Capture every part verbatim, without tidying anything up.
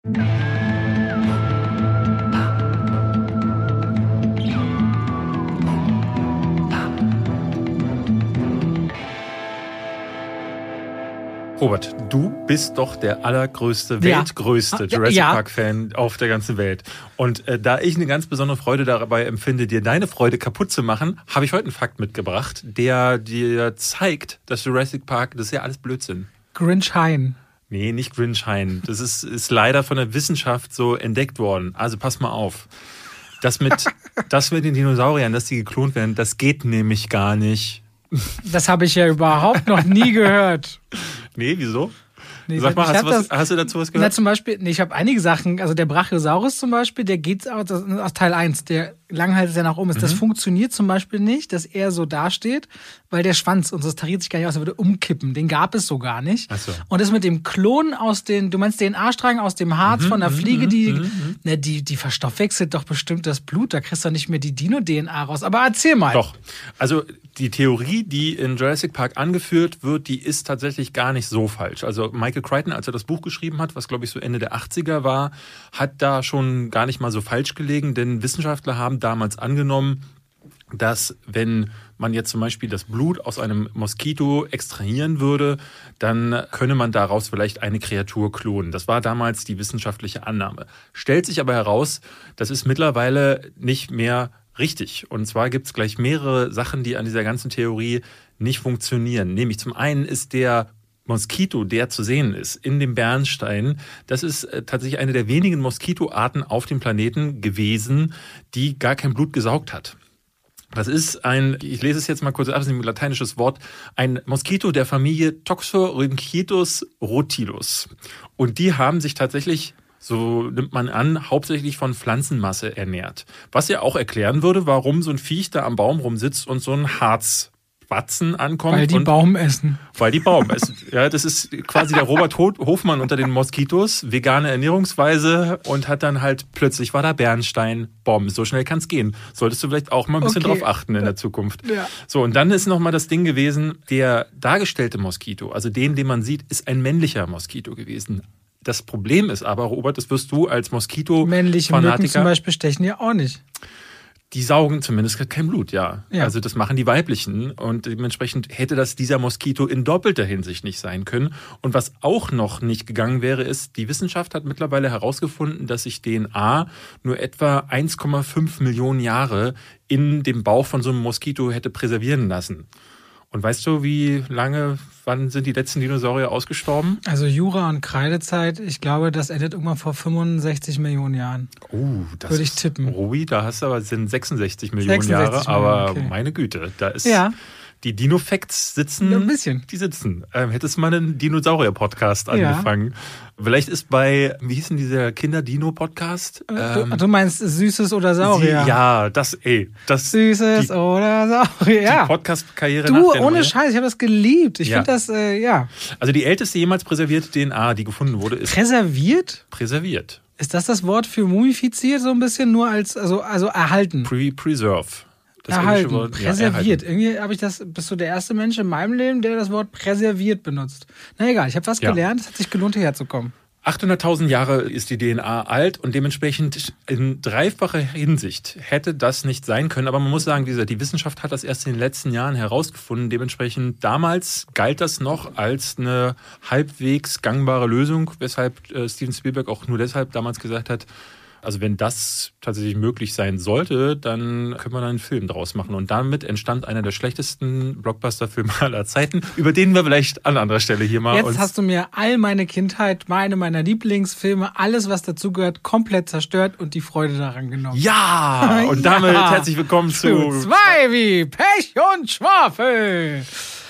Robert, du bist doch der allergrößte, ja. weltgrößte Jurassic ja. Park-Fan auf der ganzen Welt. Und äh, da ich eine ganz besondere Freude dabei empfinde, dir deine Freude kaputt zu machen, habe ich heute einen Fakt mitgebracht, der dir zeigt, dass Jurassic Park, das ist ja alles Blödsinn. Grinch-Hein. Nee, nicht Grinch-Hein. Das ist, ist leider von der Wissenschaft so entdeckt worden. Also pass mal auf. Das mit, das mit den Dinosauriern, dass die geklont werden, das geht nämlich gar nicht. Das habe ich ja überhaupt noch nie gehört. Nee, wieso? Nee, Sag mal, hast du, was, das, hast du dazu was gehört? Na, zum Beispiel, nee, ich habe einige Sachen, also der Brachiosaurus zum Beispiel, der geht aus, aus Teil eins, der Langhals, der nach oben ist. Mhm. Das funktioniert zum Beispiel nicht, dass er so dasteht, weil der Schwanz, und das tariert sich gar nicht aus, der würde umkippen. Den gab es so gar nicht. Ach so. Und das mit dem Klon aus den, du meinst D N A-Strang aus dem Harz mhm, von der Fliege, die, mhm, mhm. ne, die, die verstoffwechselt doch bestimmt das Blut, da kriegst du doch nicht mehr die Dino-D N A raus. Aber erzähl mal. Doch. Also die Theorie, die in Jurassic Park angeführt wird, die ist tatsächlich gar nicht so falsch. Also Michael Crichton, als er das Buch geschrieben hat, was glaube ich so Ende der achtziger war, hat da schon gar nicht mal so falsch gelegen, denn Wissenschaftler haben damals angenommen, dass wenn man jetzt zum Beispiel das Blut aus einem Moskito extrahieren würde, dann könne man daraus vielleicht eine Kreatur klonen. Das war damals die wissenschaftliche Annahme. Stellt sich aber heraus, das ist mittlerweile nicht mehr richtig. Und zwar gibt es gleich mehrere Sachen, die an dieser ganzen Theorie nicht funktionieren. Nämlich zum einen ist der Moskito, der zu sehen ist in dem Bernstein, das ist tatsächlich eine der wenigen Moskitoarten auf dem Planeten gewesen, die gar kein Blut gesaugt hat. Das ist ein, ich lese es jetzt mal kurz ab, das ist ein lateinisches Wort, ein Moskito der Familie Toxorynchitus rotulus. Und die haben sich tatsächlich, so nimmt man an, hauptsächlich von Pflanzenmasse ernährt. Was ja auch erklären würde, warum so ein Viech da am Baum rumsitzt und so ein Harzbatzen ankommt. Weil die und Baum essen. Weil die Baum essen. Ja, das ist quasi der Robert Hofmann unter den Moskitos, vegane Ernährungsweise, und hat dann halt plötzlich war da Bernstein, Bomben. So schnell kann es gehen. Solltest du vielleicht auch mal ein bisschen Okay. drauf achten in der Zukunft. Ja. So, und dann ist nochmal das Ding gewesen, der dargestellte Moskito, also den, den man sieht, ist ein männlicher Moskito gewesen. Das Problem ist aber, Robert, das wirst du als Moskito-Fanatiker... Männliche Mücken zum Beispiel stechen ja auch nicht. Die saugen zumindest kein Blut, ja. Ja. Also das machen die weiblichen und dementsprechend hätte das dieser Moskito in doppelter Hinsicht nicht sein können. Und was auch noch nicht gegangen wäre, ist, die Wissenschaft hat mittlerweile herausgefunden, dass sich D N A nur etwa eins Komma fünf Millionen Jahre in dem Bauch von so einem Moskito hätte präservieren lassen. Und weißt du, wie lange, wann sind die letzten Dinosaurier ausgestorben? Also Jura- und Kreidezeit, ich glaube, das endet irgendwann vor fünfundsechzig Millionen Jahren. Oh, das Würde ich ist, tippen. Ruhi, da hast du aber sind sechsundsechzig Millionen sechsundsechzig Jahre, aber Millionen, okay. meine Güte, da ist Ja. die Dino-Facts sitzen. Ja, ein bisschen. Die sitzen. Ähm, hättest du mal einen Dinosaurier-Podcast angefangen. Vielleicht ist bei, wie hieß denn dieser Kinder-Dino-Podcast? Ähm, du, du meinst Süßes oder Saurier? Sie, ja, das, ey. Das, Süßes die, oder Saurier, ja. Die Podcast-Karriere Du, nach der ohne Neue. Scheiß, ich habe das geliebt. Ich Ja. finde das, äh, ja. Also die älteste jemals präservierte D N A, die gefunden wurde, ist Präserviert? präserviert. Ist das das Wort für mumifiziert so ein bisschen? Nur als, also, also erhalten. Pre Preserve. Das erhalten, englische Wort, ja, präserviert. erhalten. Irgendwie habe ich das, bist du der erste Mensch in meinem Leben, der das Wort präserviert benutzt. Na egal, ich habe was Ja. gelernt, es hat sich gelohnt, hierher zu kommen. achthunderttausend Jahre ist die D N A alt und dementsprechend in dreifacher Hinsicht hätte das nicht sein können. Aber man muss sagen, wie gesagt, die Wissenschaft hat das erst in den letzten Jahren herausgefunden. Dementsprechend damals galt das noch als eine halbwegs gangbare Lösung, weshalb äh, Steven Spielberg auch nur deshalb damals gesagt hat, also wenn das tatsächlich möglich sein sollte, dann können wir da einen Film draus machen. Und damit entstand einer der schlechtesten Blockbuster-Filme aller Zeiten, über den wir vielleicht an anderer Stelle hier mal Jetzt uns... hast du mir all meine Kindheit, meine meiner Lieblingsfilme, alles, was dazugehört, komplett zerstört und die Freude daran genommen. Ja! Und damit Ja. herzlich willkommen zu... Zu zwei wie Pech und Schwafel.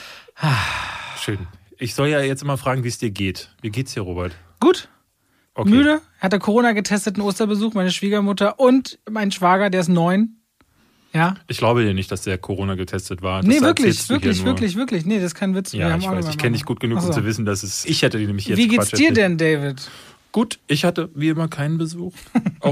Schön. Ich soll ja jetzt immer fragen, wie es dir geht. Wie geht's dir, Robert? Gut. Okay. Müde, hatte Corona getestet, einen Osterbesuch, meine Schwiegermutter und mein Schwager, der ist neun. Ja. Ich glaube dir nicht, dass der Corona getestet war. Das Nee, erzählst wirklich, du hier wirklich, nur. wirklich, wirklich. Nee, das ist kein Witz. Wir Ja, haben ich auch weiß. immer Ich kenne dich mal- gut genug, Ach um so. zu wissen, dass es... Ich hätte dir nämlich jetzt Wie geht's Quatsch dir erzählt. denn, David? Gut, ich hatte wie immer keinen Besuch. Auch,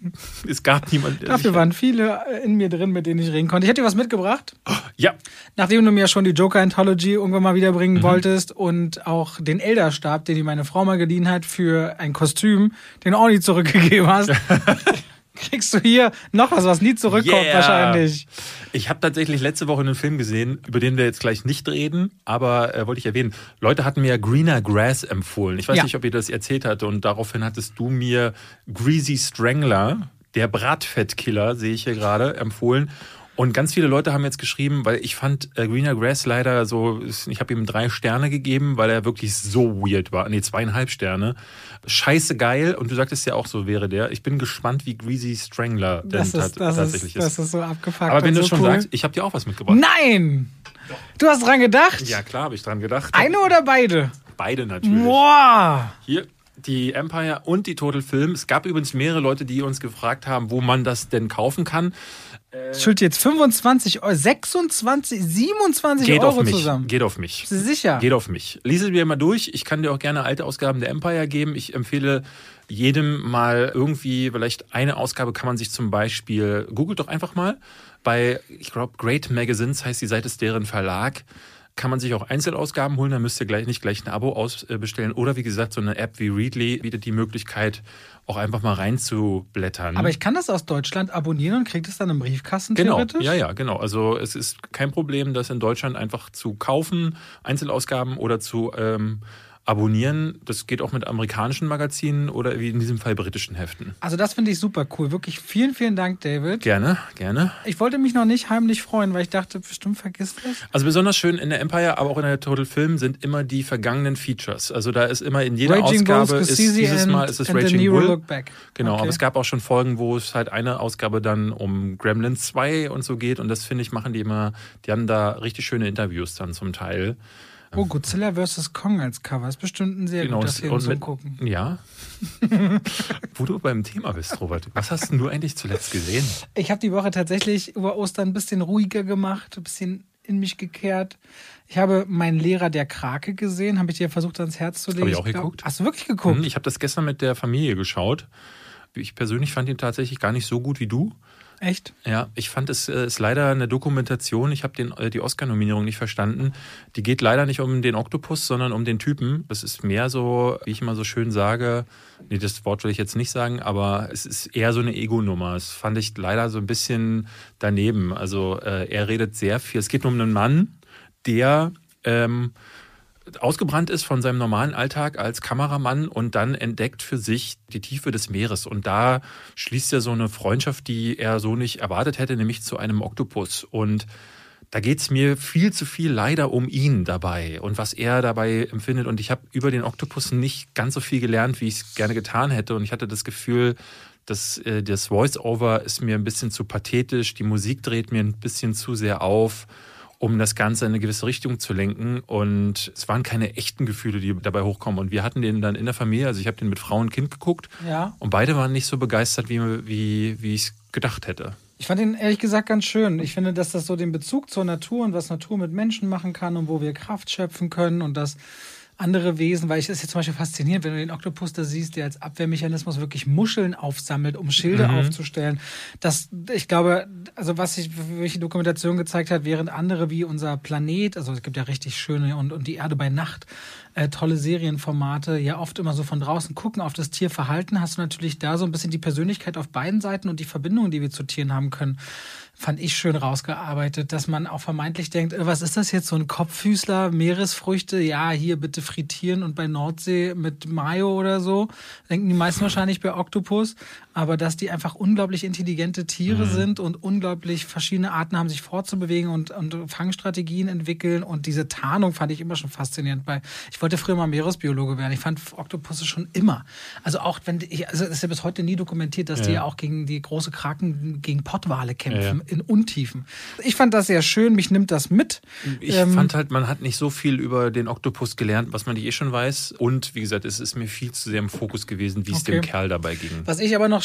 es gab niemanden, der Dafür waren viele in mir drin, mit denen ich reden konnte. Ich hätte dir was mitgebracht. Ja. Nachdem du mir schon die Joker-Anthology irgendwann mal wiederbringen mhm. wolltest und auch den Elderstab, den die meine Frau mal geliehen hat für ein Kostüm, den du auch nie zurückgegeben hast, kriegst du hier noch was, was nie zurückkommt yeah. wahrscheinlich. Ich habe tatsächlich letzte Woche einen Film gesehen, über den wir jetzt gleich nicht reden, aber äh, wollte ich erwähnen. Leute hatten mir Greener Grass empfohlen. Ich weiß ja. nicht, ob ihr das erzählt habt und daraufhin hattest du mir Greasy Strangler, der Bratfettkiller, sehe ich hier gerade, empfohlen. Und ganz viele Leute haben jetzt geschrieben, weil ich fand äh, Greener Grass leider so, ich habe ihm drei Sterne gegeben, weil er wirklich so weird war. Nee, zweieinhalb Sterne. Scheiße geil. Und du sagtest ja auch, so wäre der. Ich bin gespannt, wie Greasy Strangler denn das ist, das tatsächlich ist. Das ist so abgefuckt. Aber wenn du so schon cool. sagst, ich habe dir auch was mitgebracht. Nein! Doch. Du hast dran gedacht? Ja, klar, habe ich dran gedacht. Eine oder beide? Beide natürlich. Boah! Hier. Die Empire und die Total Film. Es gab übrigens mehrere Leute, die uns gefragt haben, wo man das denn kaufen kann. Ich schuld jetzt fünfundzwanzig Euro, sechsundzwanzig, siebenundzwanzig Geht Euro auf mich. zusammen. Geht auf mich. Bist du sicher? Geht auf mich. Lies es mir mal durch. Ich kann dir auch gerne alte Ausgaben der Empire geben. Ich empfehle jedem mal irgendwie, vielleicht eine Ausgabe kann man sich zum Beispiel, googelt doch einfach mal, bei, ich glaube, Great Magazines heißt die Seite, ist deren Verlag. Kann man sich auch Einzelausgaben holen, dann müsst ihr gleich nicht gleich ein Abo ausbestellen. Oder wie gesagt, so eine App wie Readly bietet die Möglichkeit, auch einfach mal reinzublättern. Aber ich kann das aus Deutschland abonnieren und kriege das dann im Briefkasten genau. theoretisch? Ja, ja, genau. Also es ist kein Problem, das in Deutschland einfach zu kaufen, Einzelausgaben oder zu ähm, abonnieren. Das geht auch mit amerikanischen Magazinen oder wie in diesem Fall britischen Heften. Also das finde ich super cool. Wirklich vielen, vielen Dank, David. Gerne, gerne. Ich wollte mich noch nicht heimlich freuen, weil ich dachte, bestimmt vergisst es. Also besonders schön in der Empire, aber auch in der Total Film sind immer die vergangenen Features. Also da ist immer in jeder Raging Ausgabe, Bulls, ist dieses and, Mal ist es and Raging Bull. Look Back. Genau, okay. aber es gab auch schon Folgen, wo es halt eine Ausgabe dann um Gremlins zwei und so geht. Und das finde ich, machen die immer, die haben da richtig schöne Interviews dann zum Teil. Oh, Godzilla versus. Kong als Cover. Ist bestimmt ein sehr genau, guter Film zum mit, Gucken. Ja. Wo du beim Thema bist, Robert. Was hast denn du eigentlich zuletzt gesehen? Ich habe die Woche tatsächlich über Ostern ein bisschen ruhiger gemacht, ein bisschen in mich gekehrt. Ich habe meinen Lehrer der Krake gesehen, habe ich dir versucht ans Herz zu legen. Habe ich auch ich glaub, geguckt. Hast du wirklich geguckt? Ich habe das gestern mit der Familie geschaut. Ich persönlich fand ihn tatsächlich gar nicht so gut wie du. Echt? Ja, ich fand, es äh, ist leider eine Dokumentation. Ich habe den äh, die Oscar-Nominierung nicht verstanden. Die geht leider nicht um den Oktopus, sondern um den Typen. Das ist mehr so, wie ich immer so schön sage, nee, das Wort will ich jetzt nicht sagen, aber es ist eher so eine Ego-Nummer. Das fand ich leider so ein bisschen daneben. Also äh, er redet sehr viel. Es geht um einen Mann, der ähm, ausgebrannt ist von seinem normalen Alltag als Kameramann und dann entdeckt für sich die Tiefe des Meeres. Und da schließt er so eine Freundschaft, die er so nicht erwartet hätte, nämlich zu einem Oktopus. Und da geht's mir viel zu viel leider um ihn dabei und was er dabei empfindet. Und ich habe über den Oktopus nicht ganz so viel gelernt, wie ich es gerne getan hätte. Und ich hatte das Gefühl, dass äh, das Voice-Over ist mir ein bisschen zu pathetisch, die Musik dreht mir ein bisschen zu sehr auf, um das Ganze in eine gewisse Richtung zu lenken. Und es waren keine echten Gefühle, die dabei hochkommen. Und wir hatten den dann in der Familie, also ich habe den mit Frau und Kind geguckt. Ja. Und beide waren nicht so begeistert, wie, wie, wie ich es gedacht hätte. Ich fand ihn ehrlich gesagt ganz schön. Ich finde, dass das so den Bezug zur Natur und was Natur mit Menschen machen kann und wo wir Kraft schöpfen können und das andere Wesen, weil ich das jetzt zum Beispiel faszinierend, wenn du den Oktopus da siehst, der als Abwehrmechanismus wirklich Muscheln aufsammelt, um Schilde mhm. aufzustellen. Das, ich glaube, also was sich welche Dokumentation gezeigt hat, während andere wie unser Planet, also es gibt ja richtig schöne und, und die Erde bei Nacht, äh, tolle Serienformate, ja oft immer so von draußen gucken auf das Tierverhalten, hast du natürlich da so ein bisschen die Persönlichkeit auf beiden Seiten und die Verbindungen, die wir zu Tieren haben können, fand ich schön rausgearbeitet, dass man auch vermeintlich denkt, was ist das jetzt, so ein Kopffüßler, Meeresfrüchte, ja, hier bitte frittieren und bei Nordsee mit Mayo oder so, denken die meisten wahrscheinlich bei Oktopus, aber dass die einfach unglaublich intelligente Tiere mhm. sind und unglaublich verschiedene Arten haben, sich fortzubewegen und, und Fangstrategien entwickeln und diese Tarnung fand ich immer schon faszinierend. Bei, ich wollte früher mal Meeresbiologe werden, ich fand Oktopusse schon immer, also auch wenn, ich, also es ist ja bis heute nie dokumentiert, dass ja. die ja auch gegen die große Kraken, gegen Pottwale kämpfen. Ja. In Untiefen. Ich fand das sehr schön, mich nimmt das mit. Ich ähm, fand halt, man hat nicht so viel über den Oktopus gelernt, was man nicht eh schon weiß. Und wie gesagt, es ist mir viel zu sehr im Fokus gewesen, wie es okay. dem Kerl dabei ging. Was ich aber noch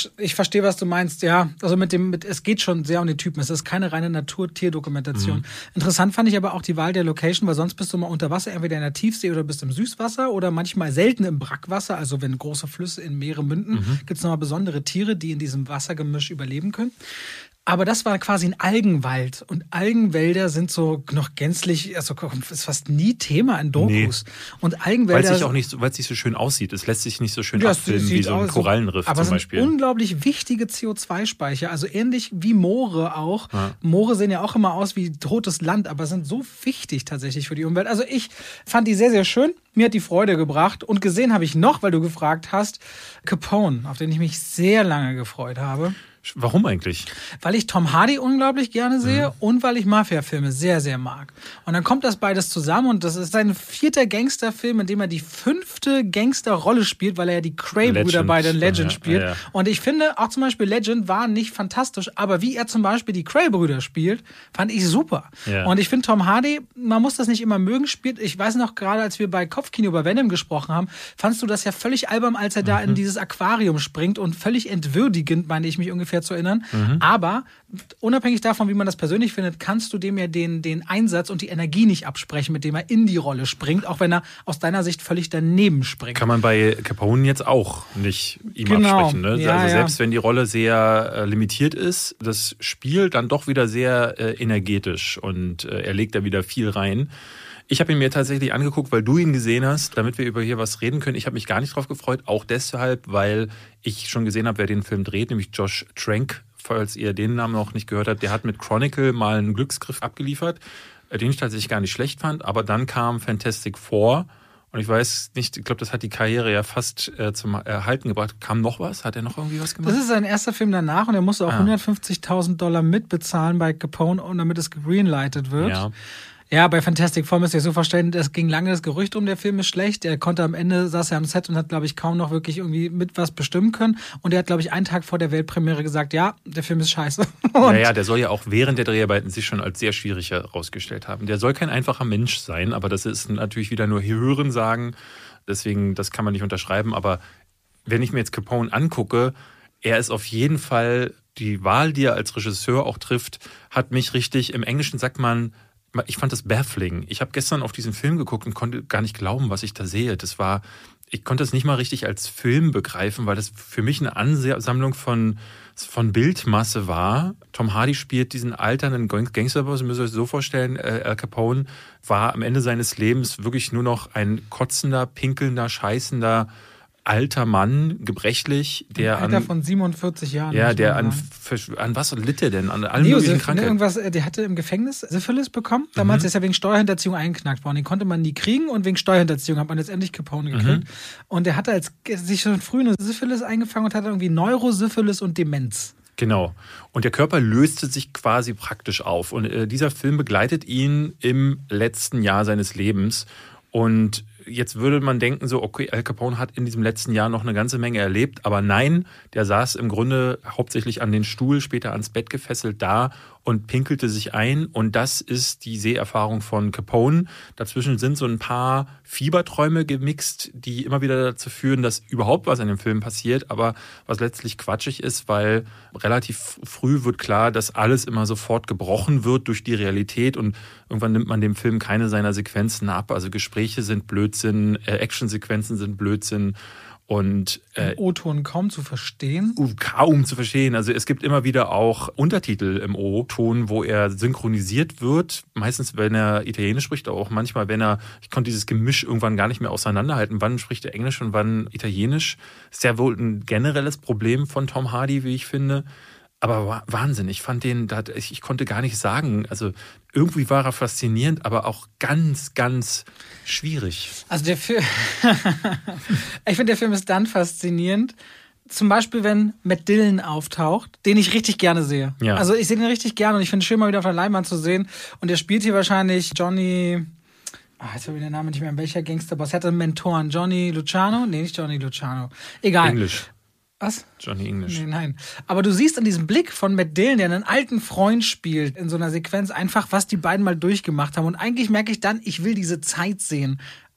ich verstehe, was du meinst, ja. Also mit dem, mit, es geht schon sehr um den Typen. Es ist keine reine Natur-Tier-Dokumentation. Mhm. Interessant fand ich aber auch die Wahl der Location, weil sonst bist du mal unter Wasser, entweder in der Tiefsee oder bist im Süßwasser oder manchmal selten im Brackwasser. Also wenn große Flüsse in Meere münden, mhm. gibt es nochmal besondere Tiere, die in diesem Wassergemisch überleben können. Aber das war quasi ein Algenwald. Und Algenwälder sind so noch gänzlich, also ist fast nie Thema in Dokus. Nee. Und Algenwälder. Weil es auch nicht, weil es nicht so schön aussieht. Es lässt sich nicht so schön ja, abfilmen wie so ein Korallenriff aber zum Beispiel. Aber es sind unglaublich wichtige C O zwei Speicher. Also ähnlich wie Moore auch. Ja. Moore sehen ja auch immer aus wie totes Land, aber sind so wichtig tatsächlich für die Umwelt. Also ich fand die sehr, sehr schön. Mir hat die Freude gebracht. Und gesehen habe ich noch, weil du gefragt hast, Capone, auf den ich mich sehr lange gefreut habe. Warum eigentlich? Weil ich Tom Hardy unglaublich gerne sehe mhm. und weil ich Mafia-Filme sehr, sehr mag. Und dann kommt das beides zusammen und das ist sein vierter Gangsterfilm, in dem er die fünfte Gangsterrolle spielt, weil er ja die Cray-Brüder bei den Legend ja, spielt. Ja, ja. Und ich finde, auch zum Beispiel Legend war nicht fantastisch, aber wie er zum Beispiel die Cray-Brüder spielt, fand ich super. Ja. Und ich finde Tom Hardy, man muss das nicht immer mögen, spielt, ich weiß noch gerade, als wir bei Kopfkino über Venom gesprochen haben, fandst du das ja völlig albern, als er mhm. da in dieses Aquarium springt und völlig entwürdigend, meine ich mich ungefähr zu erinnern. Mhm. Aber unabhängig davon, wie man das persönlich findet, kannst du dem ja den, den Einsatz und die Energie nicht absprechen, mit dem er in die Rolle springt, auch wenn er aus deiner Sicht völlig daneben springt. Kann man bei Capone jetzt auch nicht ihm genau. absprechen. Ne? Ja, also ja. selbst wenn die Rolle sehr äh, limitiert ist, das Spiel dann doch wieder sehr äh, energetisch und äh, er legt da wieder viel rein. Ich habe ihn mir tatsächlich angeguckt, weil du ihn gesehen hast, damit wir über hier was reden können. Ich habe mich gar nicht drauf gefreut, auch deshalb, weil ich schon gesehen habe, wer den Film dreht, nämlich Josh Trank, falls ihr den Namen noch nicht gehört habt. Der hat mit Chronicle mal einen Glücksgriff abgeliefert, den ich tatsächlich gar nicht schlecht fand. Aber dann kam Fantastic Four und ich weiß nicht, ich glaube, das hat die Karriere ja fast äh, zum Erhalten gebracht. Kam noch was? Hat er noch irgendwie was gemacht? Das ist sein erster Film danach und er musste auch ah. hundertfünfzigtausend Dollar mitbezahlen bei Capone, damit es gegreenlightet wird. Ja. Ja, bei Fantastic Four müsst ihr euch so vorstellen, es ging lange das Gerücht um, der Film ist schlecht. Er konnte am Ende, saß er am Set und hat, glaube ich, kaum noch wirklich irgendwie mit was bestimmen können. Und er hat, glaube ich, einen Tag vor der Weltpremiere gesagt, ja, der Film ist scheiße. Naja, der soll ja auch während der Dreharbeiten sich schon als sehr schwierig herausgestellt haben. Der soll kein einfacher Mensch sein, aber das ist natürlich wieder nur Hörensagen. Deswegen, das kann man nicht unterschreiben. Aber wenn ich mir jetzt Capone angucke, er ist auf jeden Fall, die Wahl, die er als Regisseur auch trifft, hat mich richtig, im Englischen sagt man, ich fand das baffling. Ich habe gestern auf diesen Film geguckt und konnte gar nicht glauben, was ich da sehe. Das war, ich konnte es nicht mal richtig als Film begreifen, weil das für mich eine Ansammlung von, von Bildmasse war. Tom Hardy spielt diesen alternden Gangsterboss, müsst ihr euch so vorstellen, Al Capone war am Ende seines Lebens wirklich nur noch ein kotzender, pinkelnder, scheißender alter Mann, gebrechlich, der Alter an... von siebenundvierzig Jahren. Ja, der an, an was litt er denn? An allen möglichen Krankheiten? Irgendwas, der hatte im Gefängnis Syphilis bekommen. Damals mhm. ist er wegen Steuerhinterziehung eingeknackt worden. Den konnte man nie kriegen und wegen Steuerhinterziehung hat man letztendlich Capone gekriegt. Mhm. Und er hatte als, sich schon früh eine Syphilis eingefangen und hatte irgendwie Neurosyphilis und Demenz. Genau. Und der Körper löste sich quasi praktisch auf. Und äh, dieser Film begleitet ihn im letzten Jahr seines Lebens. Und jetzt würde man denken so, okay, Al Capone hat in diesem letzten Jahr noch eine ganze Menge erlebt, aber nein, der saß im Grunde hauptsächlich an den Stuhl, später ans Bett gefesselt da und pinkelte sich ein und das ist die Seherfahrung von Capone. Dazwischen sind so ein paar Fieberträume gemixt, die immer wieder dazu führen, dass überhaupt was in dem Film passiert, aber was letztlich quatschig ist, weil relativ früh wird klar, dass alles immer sofort gebrochen wird durch die Realität und irgendwann nimmt man dem Film keine seiner Sequenzen ab. Also Gespräche sind Blödsinn, äh, Actionsequenzen sind Blödsinn. Und äh, im O-Ton kaum zu verstehen? Kaum zu verstehen. Also es gibt immer wieder auch Untertitel im O-Ton, wo er synchronisiert wird. Meistens, wenn er Italienisch spricht, aber auch manchmal, wenn er, ich konnte dieses Gemisch irgendwann gar nicht mehr auseinanderhalten. Wann spricht er Englisch und wann Italienisch? Ist ja wohl ein generelles Problem von Tom Hardy, wie ich finde. Aber Wahnsinn, ich fand den, ich konnte gar nicht sagen, also irgendwie war er faszinierend, aber auch ganz, ganz schwierig. Also der Film, ich finde, der Film ist dann faszinierend, zum Beispiel, wenn Matt Dillon auftaucht, den ich richtig gerne sehe. Ja. Also ich sehe den richtig gerne und ich finde es schön, mal wieder auf der Leinwand zu sehen. Und der spielt hier wahrscheinlich Johnny... Ah, jetzt habe ich den Namen nicht mehr. Welcher Gangsterboss? Er hatte einen Mentoren. Johnny Luciano? Nee, nicht Johnny Luciano. Egal. Englisch. Was? Johnny English. Nee, nein. Aber du siehst an diesem Blick von Matt Dillon, der einen alten Freund spielt, in so einer Sequenz einfach, was die beiden mal durchgemacht haben. Und eigentlich merke ich dann, ich will diese Zeit sehen.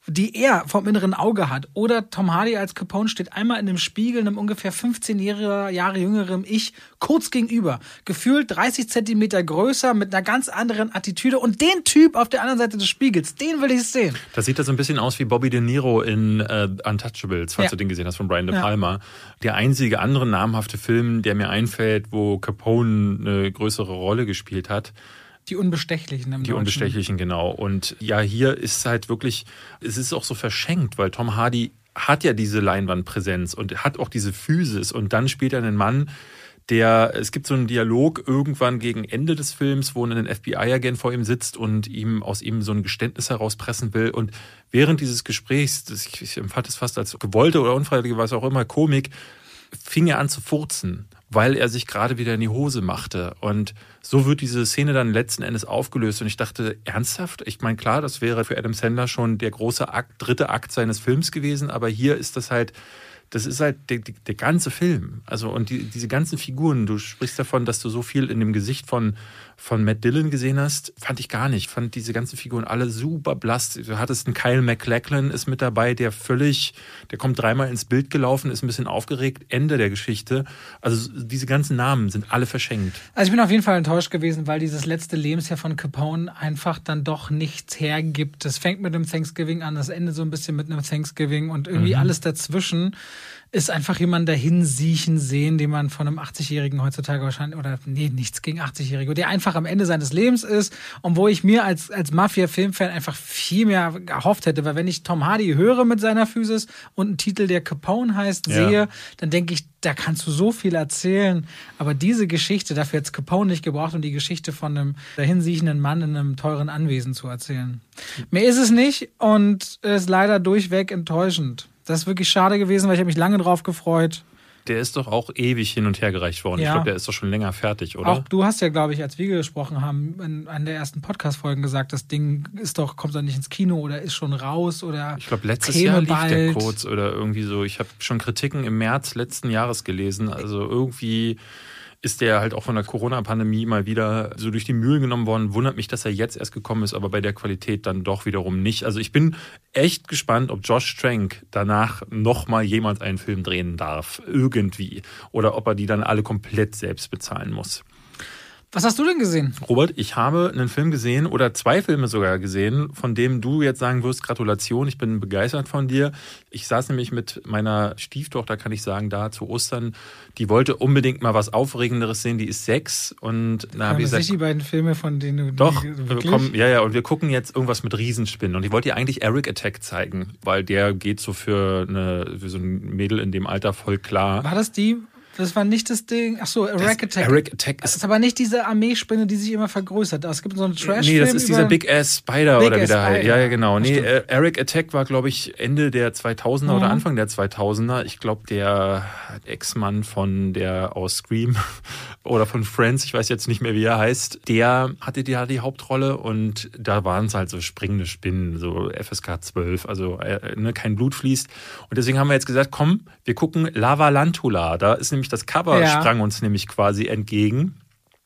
die er vom inneren Auge hat. Oder Tom Hardy als Capone steht einmal in einem Spiegel einem ungefähr fünfzehn Jahre jüngeren Ich kurz gegenüber. Gefühlt dreißig Zentimeter größer, mit einer ganz anderen Attitüde. Und den Typ auf der anderen Seite des Spiegels, den will ich sehen. Das sieht ja so ein bisschen aus wie Bobby De Niro in äh, Untouchables, falls ja. du den gesehen hast, von Brian De ja. Palma. Der einzige andere namhafte Film, der mir einfällt, wo Capone eine größere Rolle gespielt hat. Die Unbestechlichen im Die Deutschen. Unbestechlichen, genau. Und ja, hier ist halt wirklich, es ist auch so verschenkt, weil Tom Hardy hat ja diese Leinwandpräsenz und hat auch diese Physis. Und dann spielt er einen Mann, der, es gibt so einen Dialog irgendwann gegen Ende des Films, wo ein F B I-Agent vor ihm sitzt und ihm aus ihm so ein Geständnis herauspressen will. Und während dieses Gesprächs, das, ich empfand es fast als gewollte oder unfreiwillige, was auch immer, Komik, fing er an zu furzen, weil er sich gerade wieder in die Hose machte. Und so wird diese Szene dann letzten Endes aufgelöst. Und ich dachte, ernsthaft? Ich meine, klar, das wäre für Adam Sandler schon der große Akt, dritte Akt seines Films gewesen, aber hier ist das halt, das ist halt der, der ganze Film. Also, und die, diese ganzen Figuren, du sprichst davon, dass du so viel in dem Gesicht von, von Matt Dillon gesehen hast, fand ich gar nicht. Fand diese ganzen Figuren alle super blass. Du hattest einen Kyle MacLachlan ist mit dabei, der völlig, der kommt dreimal ins Bild gelaufen, ist ein bisschen aufgeregt, Ende der Geschichte. Also diese ganzen Namen sind alle verschenkt. Also ich bin auf jeden Fall enttäuscht gewesen, weil dieses letzte Lebensjahr von Capone einfach dann doch nichts hergibt. Das fängt mit einem Thanksgiving an, das endet so ein bisschen mit einem Thanksgiving und irgendwie mhm. alles dazwischen ist einfach jemand dahin siechen sehen, den man von einem achtzigjährigen heutzutage wahrscheinlich, oder nee, nichts gegen achtzigjährige, der einfach am Ende seines Lebens ist und wo ich mir als, als Mafia-Filmfan einfach viel mehr erhofft hätte, weil wenn ich Tom Hardy höre mit seiner Physis und einen Titel, der Capone heißt, ja. sehe, dann denke ich, da kannst du so viel erzählen, aber diese Geschichte, dafür jetzt Capone nicht gebraucht, um die Geschichte von einem dahinsiechenden Mann in einem teuren Anwesen zu erzählen. Mehr ist es nicht und ist leider durchweg enttäuschend. Das ist wirklich schade gewesen, weil ich habe mich lange drauf gefreut. Der ist doch auch ewig hin und her gereicht worden. Ja. Ich glaube, der ist doch schon länger fertig, oder? Auch du hast ja, glaube ich, als wir gesprochen haben, in einer der ersten Podcast-Folgen gesagt, das Ding ist doch, kommt doch nicht ins Kino oder ist schon raus oder ich glaube, letztes Jahr lief bald. Der kurz oder irgendwie so. Ich habe schon Kritiken im März letzten Jahres gelesen. Also irgendwie ist der halt auch von der Corona-Pandemie mal wieder so durch die Mühlen genommen worden. Wundert mich, dass er jetzt erst gekommen ist, aber bei der Qualität dann doch wiederum nicht. Also ich bin echt gespannt, ob Josh Trank danach nochmal jemand einen Film drehen darf. Irgendwie. Oder ob er die dann alle komplett selbst bezahlen muss. Was hast du denn gesehen? Robert, ich habe einen Film gesehen oder zwei Filme sogar gesehen, von dem du jetzt sagen wirst, Gratulation, ich bin begeistert von dir. Ich saß nämlich mit meiner Stieftochter, kann ich sagen, da zu Ostern. Die wollte unbedingt mal was Aufregenderes sehen, die ist sechs. Und da habe ich gesagt, nicht die beiden Filme, von denen du... Doch, wir kommen, ja, ja, und wir gucken jetzt irgendwas mit Riesenspinnen. Und ich wollte ihr eigentlich Eric Attack zeigen, weil der geht so für, eine, für so ein Mädel in dem Alter voll klar. War das die... Das war nicht das Ding. Ach so, Eric Attack. Eric Attack ist, das ist aber nicht diese Armeespinne, die sich immer vergrößert. Es gibt so einen Trash-Film. Nee, das ist dieser Big Ass Spider Big oder wie der heißt. Ja, ja, genau. Nee, stimmt. Eric Attack war, glaube ich, Ende der zweitausender mhm. oder Anfang der zweitausender. Ich glaube, der Ex-Mann von der aus Scream oder von Friends, ich weiß jetzt nicht mehr, wie er heißt, der hatte die, die Hauptrolle und da waren es halt so springende Spinnen, so F S K zwölf, also äh, ne, kein Blut fließt. Und deswegen haben wir jetzt gesagt, komm, wir gucken Lavalantula. Da ist nämlich das Cover ja. sprang uns nämlich quasi entgegen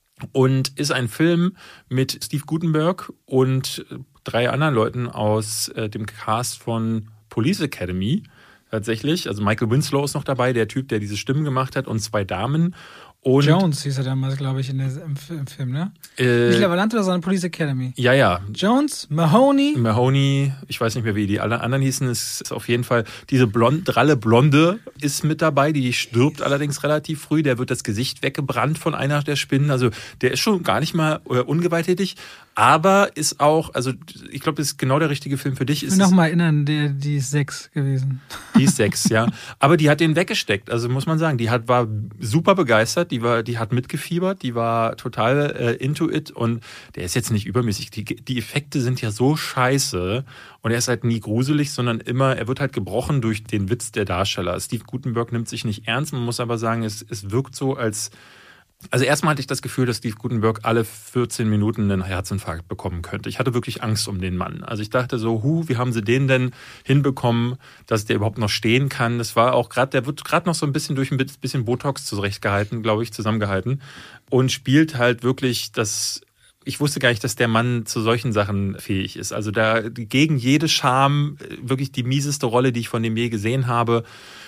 und ist ein Film mit Steve Guttenberg und drei anderen Leuten aus äh, dem Cast von Police Academy tatsächlich. Also Michael Winslow ist noch dabei, der Typ, der diese Stimmen gemacht hat, und zwei Damen. Und Jones hieß er damals, glaube ich, in der, im, im Film, ne? Äh, Nicht Lavalante, sondern Police Academy. Ja, ja. Jones, Mahoney. Mahoney, ich weiß nicht mehr, wie die alle anderen hießen. Es ist auf jeden Fall, diese blond, dralle Blonde ist mit dabei, die stirbt allerdings relativ früh. Der wird das Gesicht weggebrannt von einer der Spinnen. Also der ist schon gar nicht mal äh, ungewalttätig. Aber ist auch, also ich glaube, das ist genau der richtige Film für dich. Ich will noch mal erinnern, der, die ist sechs gewesen. Die ist sechs, ja. Aber die hat den weggesteckt, also muss man sagen. Die hat, war super begeistert, die, war, die hat mitgefiebert, die war total äh, into it und der ist jetzt nicht übermäßig. Die, die Effekte sind ja so scheiße und er ist halt nie gruselig, sondern immer, er wird halt gebrochen durch den Witz der Darsteller. Steve Guttenberg nimmt sich nicht ernst, man muss aber sagen, es, es wirkt so, als... Also erstmal hatte ich das Gefühl, dass Steve Guttenberg alle vierzehn Minuten einen Herzinfarkt bekommen könnte. Ich hatte wirklich Angst um den Mann. Also ich dachte so, hu, wie haben sie den denn hinbekommen, dass der überhaupt noch stehen kann? Das war auch gerade, der wird gerade noch so ein bisschen durch ein bisschen Botox zurechtgehalten, glaube ich, zusammengehalten und spielt halt wirklich das ich wusste gar nicht, dass der Mann zu solchen Sachen fähig ist. Also da gegen jede Scham wirklich die mieseste Rolle, die ich von dem je gesehen habe.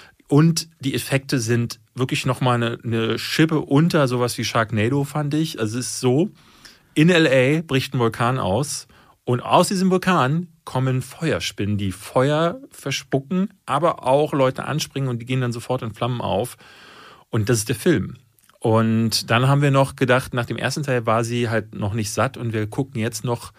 Und die Effekte sind wirklich nochmal eine, eine Schippe unter sowas wie Sharknado, fand ich. Also es ist so, in L A bricht ein Vulkan aus und aus diesem Vulkan kommen Feuerspinnen, die Feuer verspucken, aber auch Leute anspringen und die gehen dann sofort in Flammen auf. Und das ist der Film. Und dann haben wir noch gedacht, nach dem ersten Teil war sie halt noch nicht satt und wir gucken jetzt noch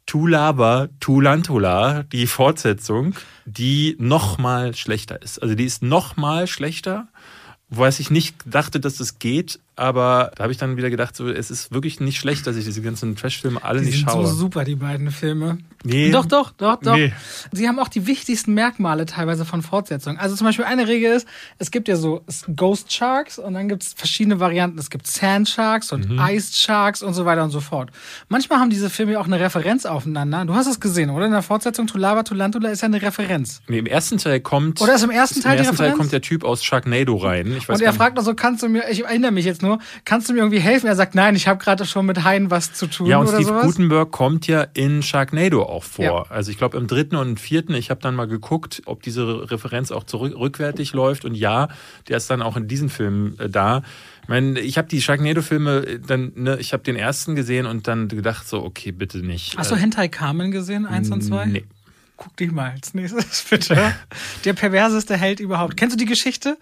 Tulaba Tulantula, die Fortsetzung, die noch mal schlechter ist. Also die ist noch mal schlechter, was ich nicht dachte, dass das geht. Aber da habe ich dann wieder gedacht, so, es ist wirklich nicht schlecht, dass ich diese ganzen Trash-Filme alle die nicht sind schaue. So super, die beiden Filme. Nee. Doch, doch, doch, doch. Nee. Sie haben auch die wichtigsten Merkmale teilweise von Fortsetzungen. Also zum Beispiel eine Regel ist, es gibt ja so Ghost Sharks und dann gibt es verschiedene Varianten. Es gibt Sand Sharks und mhm. Iced Sharks und so weiter und so fort. Manchmal haben diese Filme auch eine Referenz aufeinander. Du hast es gesehen, oder? In der Fortsetzung Tulaba Tulantula ist ja eine Referenz. Nee, im ersten Teil kommt... Oder ist im ersten Teil Im ersten die Referenz? Teil kommt der Typ aus Sharknado rein. Ich weiß und er fragt noch so, kannst du mir, ich erinnere mich jetzt nur, kannst du mir irgendwie helfen? Er sagt, nein, ich habe gerade schon mit Haien was zu tun. Ja, und oder Steve sowas. Guttenberg kommt ja in Sharknado auch vor. Ja. Also ich glaube im dritten und vierten, ich habe dann mal geguckt, ob diese Referenz auch zurück, rückwärtig läuft. Und ja, der ist dann auch in diesem Film äh, da. Ich meine, ich habe die Sharknado-Filme dann, ne, ich habe den ersten gesehen und dann gedacht so, okay, bitte nicht. Hast du Hentai Kamen gesehen, eins und zwei? Nee. Guck dich mal als nächstes, bitte. Der perverseste Held überhaupt. Kennst du die Geschichte?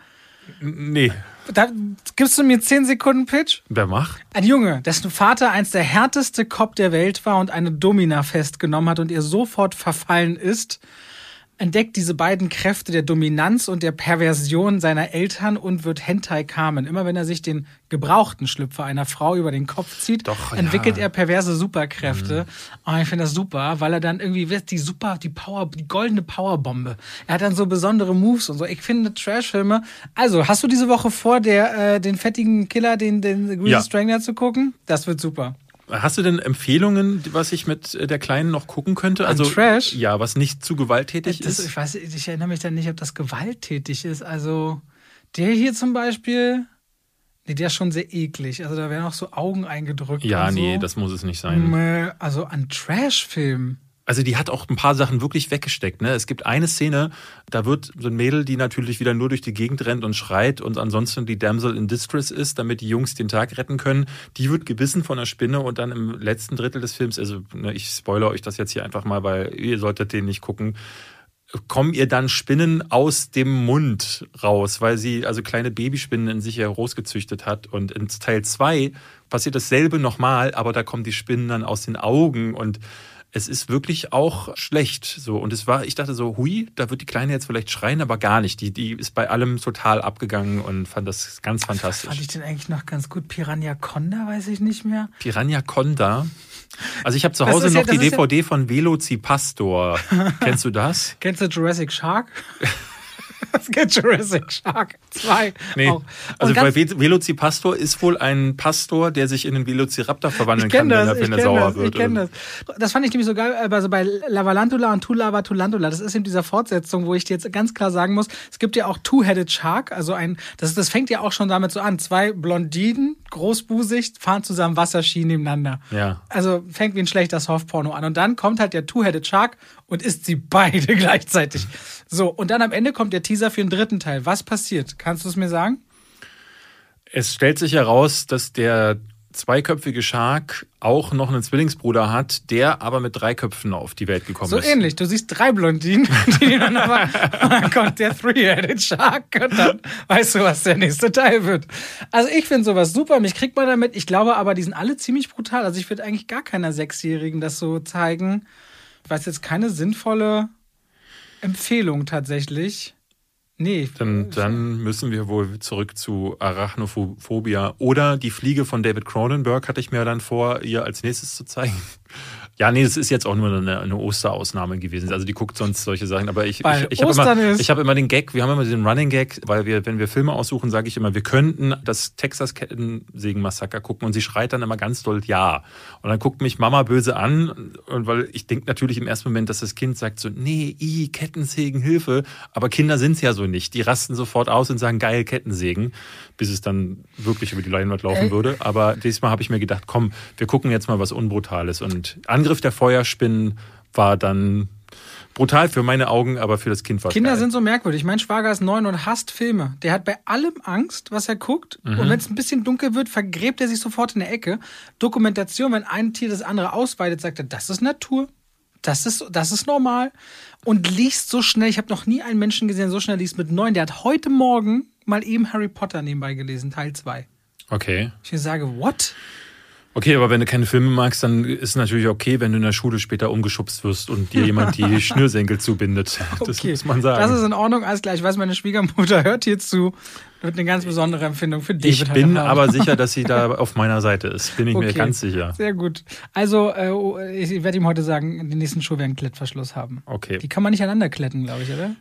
Nee. Da gibst du mir zehn Sekunden Pitch? Wer macht? Ein Junge, dessen Vater einst der härteste Cop der Welt war und eine Domina festgenommen hat und ihr sofort verfallen ist, entdeckt diese beiden Kräfte der Dominanz und der Perversion seiner Eltern und wird Hentai Kamen. Immer wenn er sich den gebrauchten Schlüpfer einer Frau über den Kopf zieht, Doch, entwickelt ja. er perverse Superkräfte. Mhm. Oh, ich finde das super, weil er dann irgendwie wird die super, die Power, die goldene Powerbombe. Er hat dann so besondere Moves und so. Ich finde Trashfilme. Also, hast du diese Woche vor, der äh, den fettigen Killer, den den Greasy Ja. Strangler zu gucken? Das wird super. Hast du denn Empfehlungen, was ich mit der Kleinen noch gucken könnte? An Also Trash? Ja, was nicht zu gewalttätig Das, ist. ich weiß, ich erinnere mich dann nicht, ob das gewalttätig ist. Also der hier zum Beispiel, nee, der ist schon sehr eklig. Also da werden auch so Augen eingedrückt. Ja, und so. nee, das muss es nicht sein. Also an Trash-Filmen. Also die hat auch ein paar Sachen wirklich weggesteckt. Ne? Es gibt eine Szene, da wird so ein Mädel, die natürlich wieder nur durch die Gegend rennt und schreit und ansonsten die Damsel in Distress ist, damit die Jungs den Tag retten können. Die wird gebissen von einer Spinne und dann im letzten Drittel des Films, also ne, ich spoilere euch das jetzt hier einfach mal, weil ihr solltet den nicht gucken, kommen ihr dann Spinnen aus dem Mund raus, weil sie also kleine Babyspinnen in sich herausgezüchtet hat. Und in Teil zwei passiert dasselbe nochmal, aber da kommen die Spinnen dann aus den Augen und es ist wirklich auch schlecht. So. Und es war, ich dachte so, hui, da wird die Kleine jetzt vielleicht schreien, aber gar nicht. Die, die ist bei allem total abgegangen und fand das ganz fantastisch. Fand ich den eigentlich noch ganz gut. Piranha Conda, weiß ich nicht mehr. Piranha Conda. Also ich habe zu Das Hause ist noch ja- die das ist D V D von Velocipastor. Kennst du das? Kennst du Jurassic Shark? Es gibt Jurassic Shark zwei. Nee. Auch. Also Und weil ganz- Ve- Velocipastor ist wohl ein Pastor, der sich in einen Velociraptor verwandeln Ich kenne kann, das, wenn er, ich wenn er kenne sauer das, wird. ich kenne das. Das fand ich nämlich so geil, also bei Lavalantula und Tulava Tulantula, das ist eben dieser Fortsetzung, wo ich dir jetzt ganz klar sagen muss, es gibt ja auch Two-Headed Shark, also ein, das, das fängt ja auch schon damit so an, zwei Blondinen, großbusig, fahren zusammen Wasserski nebeneinander. Ja. Also fängt wie ein schlechter Softporno an und dann kommt halt der Two-Headed Shark und isst sie beide gleichzeitig. So, und dann am Ende kommt der Teaser für den dritten Teil. Was passiert? Kannst du es mir sagen? Es stellt sich heraus, dass der zweiköpfige Shark auch noch einen Zwillingsbruder hat, der aber mit drei Köpfen auf die Welt gekommen So ist. ähnlich. Du siehst drei Blondinen, die dann aber, und dann kommt der Three-Headed Shark und dann weißt du, was der nächste Teil wird. Also ich finde sowas super, mich kriegt man damit. Ich glaube aber, die sind alle ziemlich brutal. Also ich würde eigentlich gar keiner Sechsjährigen das so zeigen. Ich weiß jetzt keine sinnvolle Empfehlung tatsächlich. Nee. Dann, dann müssen wir wohl zurück zu Arachnophobia. Oder die Fliege von David Cronenberg hatte ich mir dann vor, ihr als nächstes zu zeigen. Ja, nee, das ist jetzt auch nur eine, eine Osterausnahme gewesen. Also die guckt sonst solche Sachen. Aber ich, Weil ich, ich habe immer, ist- ich hab immer den Gag, wir haben immer den Running Gag, weil wir, wenn wir Filme aussuchen, sage ich immer, wir könnten das Texas-Kettensägen-Massaker gucken und sie schreit dann immer ganz doll ja. Und dann guckt mich Mama böse an, und weil ich denke natürlich im ersten Moment, dass das Kind sagt so, nee, i, Kettensägen, Hilfe. Aber Kinder sind's ja so nicht. Die rasten sofort aus und sagen, geil, Kettensägen, bis es dann wirklich über die Leinwand laufen Ey. würde. Aber diesmal habe ich mir gedacht, komm, wir gucken jetzt mal was Unbrutales. Und Angriff der Feuerspinnen war dann brutal für meine Augen, aber für das Kind war es Kinder geil. sind so merkwürdig. Mein Schwager ist neun und hasst Filme. Der hat bei allem Angst, was er guckt. Mhm. Und wenn es ein bisschen dunkel wird, vergräbt er sich sofort in der Ecke. Dokumentation, wenn ein Tier das andere ausweidet, sagt er, das ist Natur. Das ist, das ist normal. Und liest so schnell. Ich habe noch nie einen Menschen gesehen, der so schnell liest mit neun. Der hat heute Morgen mal eben Harry Potter nebenbei gelesen, Teil zwei. Okay. Ich sage, what? Okay, aber wenn du keine Filme magst, dann ist es natürlich okay, wenn du in der Schule später umgeschubst wirst und dir jemand die Schnürsenkel zubindet. Das Okay. muss man sagen. Das ist in Ordnung, alles klar. Ich weiß, meine Schwiegermutter hört hier zu. Wird eine ganz besondere Empfindung für David. ich heute bin Abend. aber sicher, dass sie da auf meiner Seite ist. Bin ich mir Okay. ganz sicher. Sehr gut. Also, äh, ich werde ihm heute sagen, die nächsten Schuhe werden einen Klettverschluss haben. Okay. Die kann man nicht aneinander kletten, glaube ich, oder?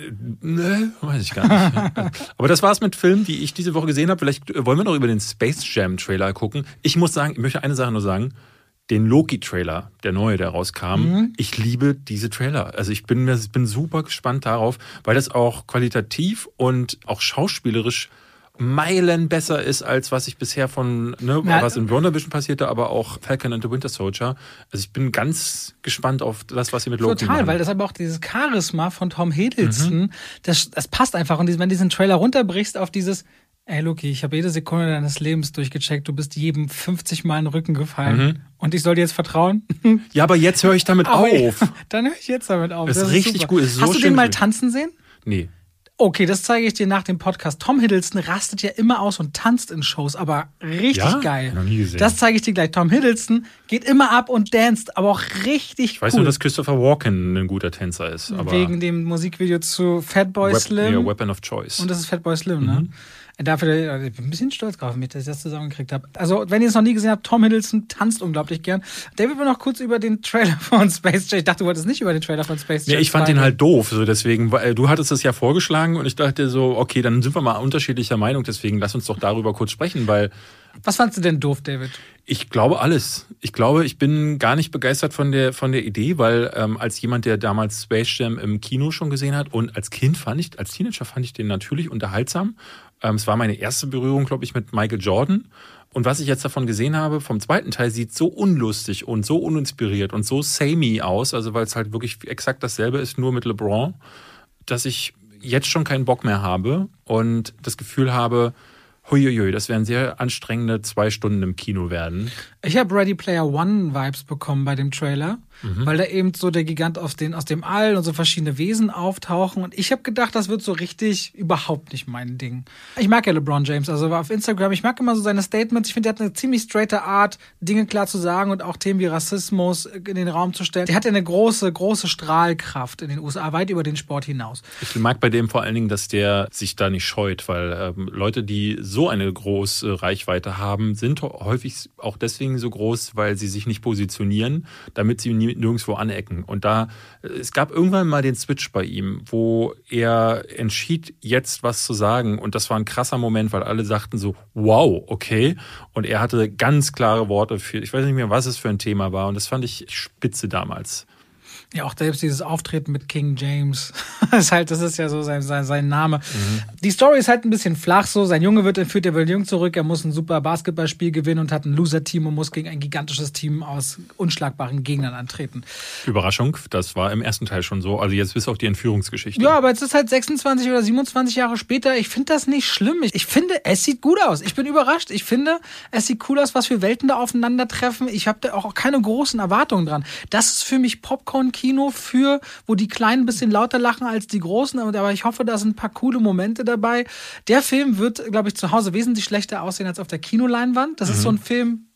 Ne, weiß ich gar nicht. Aber das war's mit Filmen, die ich diese Woche gesehen habe. Vielleicht wollen wir noch über den Space Jam Trailer gucken. Ich muss sagen, ich möchte eine Sache nur sagen. Den Loki-Trailer, der neue, der rauskam, mhm. ich liebe diese Trailer. Also ich bin, bin super gespannt darauf, weil das auch qualitativ und auch schauspielerisch Meilen besser ist, als was ich bisher von, ne, Na, was in WandaVision passierte, aber auch Falcon and the Winter Soldier. Also ich bin ganz gespannt auf das, was sie mit Loki Total, machen. weil das aber auch dieses Charisma von Tom Hiddleston, Mhm. das, das passt einfach. Und wenn du diesen Trailer runterbrichst auf dieses, ey Loki, ich habe jede Sekunde deines Lebens durchgecheckt, du bist jedem fünfzig Mal in den Rücken gefallen. Mhm. Und ich soll dir jetzt vertrauen? Ja, aber jetzt höre ich damit Aber auf. ja, dann höre ich jetzt damit auf. Das ist Das richtig super. gut, ist so Hast du schön den mal für- tanzen sehen? Nee. Okay, das zeige ich dir nach dem Podcast. Tom Hiddleston rastet ja immer aus und tanzt in Shows, aber richtig Ja? geil. Noch nie gesehen. Das zeige ich dir gleich. Tom Hiddleston geht immer ab und danst, aber auch richtig Ich weiß cool. nur, dass Christopher Walken ein guter Tänzer ist. Aber Wegen dem Musikvideo zu Fatboy Wep- Slim. ja, Weapon of Choice. Und das ist Fatboy Slim, ne? Dafür, ich bin ein bisschen stolz drauf, dass ich das zusammengekriegt habe. Also, wenn ihr es noch nie gesehen habt, Tom Hiddleston tanzt unglaublich gern. David will noch kurz über den Trailer von Space Jam. Ich dachte, du wolltest nicht über den Trailer von Space Jam. Ja, ich fand den sprechen. halt doof, so deswegen, weil du hattest es ja vorgeschlagen und ich dachte so, okay, dann sind wir mal unterschiedlicher Meinung, deswegen lass uns doch darüber kurz sprechen, weil Was fandst du denn doof, David? ich glaube alles. Ich glaube, ich bin gar nicht begeistert von der von der Idee, weil ähm, als jemand, der damals Space Jam im Kino schon gesehen hat und als Kind fand ich, als Teenager fand ich den natürlich unterhaltsam. Ähm, es war meine erste Berührung, glaube ich, mit Michael Jordan. Und was ich jetzt davon gesehen habe, vom zweiten Teil, sieht so unlustig und so uninspiriert und so samey aus, also weil es halt wirklich exakt dasselbe ist, nur mit LeBron, dass ich jetzt schon keinen Bock mehr habe und das Gefühl habe, huiuiui, das werden sehr anstrengende zwei Stunden im Kino werden. Ich habe Ready Player One Vibes bekommen bei dem Trailer, mhm. weil da eben so der Gigant aus, den, aus dem All und so verschiedene Wesen auftauchen. Und ich habe gedacht, das wird so richtig überhaupt nicht mein Ding. Ich mag ja LeBron James, also auf Instagram, ich mag immer so seine Statements. Ich finde, der hat eine ziemlich straighte Art, Dinge klar zu sagen und auch Themen wie Rassismus in den Raum zu stellen. Der hat ja eine große, große Strahlkraft in den U S A, weit über den Sport hinaus. Ich mag bei dem vor allen Dingen, dass der sich da nicht scheut, weil ähm, Leute, die so eine große Reichweite haben, sind häufig auch deswegen so groß, weil sie sich nicht positionieren, damit sie nie, nirgendwo anecken. Und da, es gab irgendwann mal den Switch bei ihm, wo er entschied, jetzt was zu sagen. Und das war ein krasser Moment, weil alle sagten so, wow, okay. Und er hatte ganz klare Worte für, ich weiß nicht mehr, was es für ein Thema war. Und das fand ich spitze damals. Ja, auch selbst dieses Auftreten mit King James. Das ist halt, das ist ja so sein, sein, sein Name. Mhm. Die Story ist halt ein bisschen flach so. Sein Junge wird entführt, er will jung zurück, er muss ein super Basketballspiel gewinnen und hat ein Loser-Team und muss gegen ein gigantisches Team aus unschlagbaren Gegnern antreten. Überraschung, das war im ersten Teil schon so. Also jetzt bis auf die Entführungsgeschichte. Ja, aber jetzt ist halt sechsundzwanzig oder siebenundzwanzig Jahre später. Ich finde das nicht schlimm. Ich, ich finde, es sieht gut aus. Ich bin überrascht. Ich finde, es sieht cool aus, was für Welten da aufeinandertreffen. Ich habe da auch keine großen Erwartungen dran. Das ist für mich Popcorn-Kino, für, wo die Kleinen ein bisschen lauter lachen als die Großen. Aber ich hoffe, da sind ein paar coole Momente dabei. Der Film wird, glaube ich, zu Hause wesentlich schlechter aussehen als auf der Kinoleinwand. Das mhm. ist so ein Film,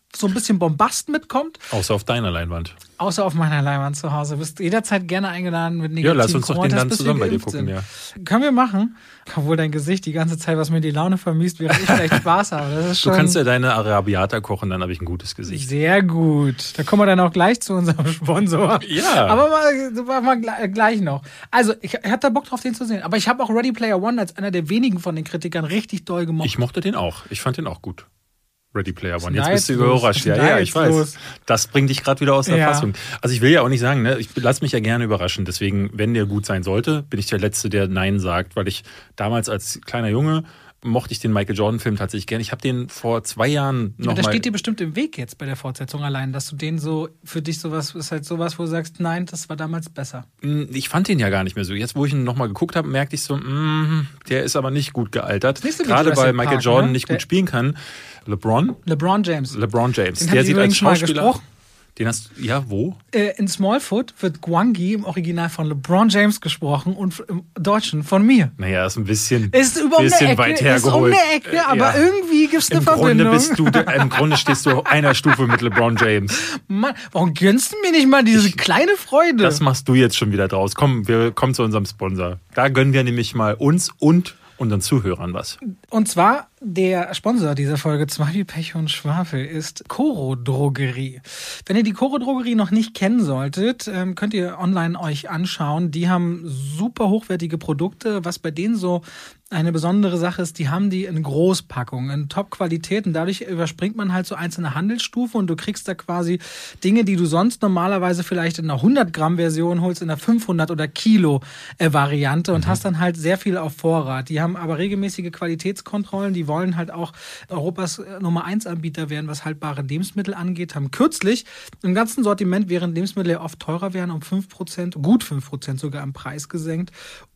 so ein bisschen Bombast mitkommt. Außer auf deiner Leinwand. Außer auf meiner Leinwand zu Hause. Du bist jederzeit gerne eingeladen mit negativen Ja, lass uns doch den dann zusammen bei dir gucken. Ja. Können wir machen. Obwohl dein Gesicht die ganze Zeit, was mir die Laune vermisst, während ich vielleicht Spaß habe. Das ist schon du kannst ja deine Arabiata kochen, dann habe ich ein gutes Gesicht. Sehr gut. Da kommen wir dann auch gleich zu unserem Sponsor. Ja. Aber mal, mal gleich noch. Also, ich, ich hatte da Bock drauf, den zu sehen. Aber ich habe auch Ready Player One als einer der wenigen von den Kritikern richtig doll gemocht. Ich mochte den auch. Ich fand den auch gut. Ready Player One. Jetzt da bist du jetzt los? überrascht. Ja, Was ist ja, da ich jetzt weiß. los? Das bringt dich gerade wieder aus der Ja. Fassung. Also ich will ja auch nicht sagen, ne, ich lasse mich ja gerne überraschen. Deswegen, wenn der gut sein sollte, bin ich der Letzte, der Nein sagt, weil ich damals als kleiner Junge mochte ich den Michael Jordan-Film tatsächlich gerne. Ich habe den vor zwei Jahren noch Aber da mal... steht dir bestimmt im Weg jetzt bei der Fortsetzung allein, dass du den so, für dich sowas, ist halt sowas, wo du sagst, nein, das war damals besser. Ich fand den ja gar nicht mehr so. Jetzt, wo ich ihn nochmal geguckt habe, merkte ich so, mh, der ist aber nicht gut gealtert. Nicht so wie Gerade weil Jurassic Michael Park, Jordan ne? nicht Der- gut spielen kann. LeBron? LeBron James. LeBron James. Den Der hab ich sieht als übrigens mal Schauspieler... gesprochen. Den hast du... Ja, wo? Äh, in Smallfoot wird Gwangi im Original von LeBron James gesprochen und im Deutschen von mir. Naja, ist ein bisschen... Ist über um bisschen eine Ecke, weit ist um hergeholt. eine Ecke, aber Ja. irgendwie gibt es eine Im Verbindung. Grunde, bist du, Im Grunde stehst du auf einer Stufe mit LeBron James. Mann, warum gönnst du mir nicht mal diese kleine Freude? Das machst du jetzt schon wieder draus. Komm, wir kommen zu unserem Sponsor. Da gönnen wir nämlich mal uns und unseren Zuhörern was. Und zwar der Sponsor dieser Folge zwei wie Pech und Schwafel ist Coro Drogerie. Wenn ihr die Coro Drogerie noch nicht kennen solltet, ähm, könnt ihr online euch anschauen. Die haben super hochwertige Produkte. Was bei denen so eine besondere Sache ist, die haben die in Großpackungen, in Top-Qualität und dadurch überspringt man halt so einzelne Handelsstufen und du kriegst da quasi Dinge, die du sonst normalerweise vielleicht in einer hundert Gramm Version holst, in einer fünfhundert oder Kilo äh, Variante und mhm. hast dann halt sehr viel auf Vorrat. Die haben aber regelmäßige Qualitätskontrollen, die wollen halt auch Europas Nummer eins Anbieter werden, was haltbare Lebensmittel angeht, haben kürzlich im ganzen Sortiment, während Lebensmittel ja oft teurer werden, um fünf Prozent, gut fünf Prozent sogar am Preis gesenkt.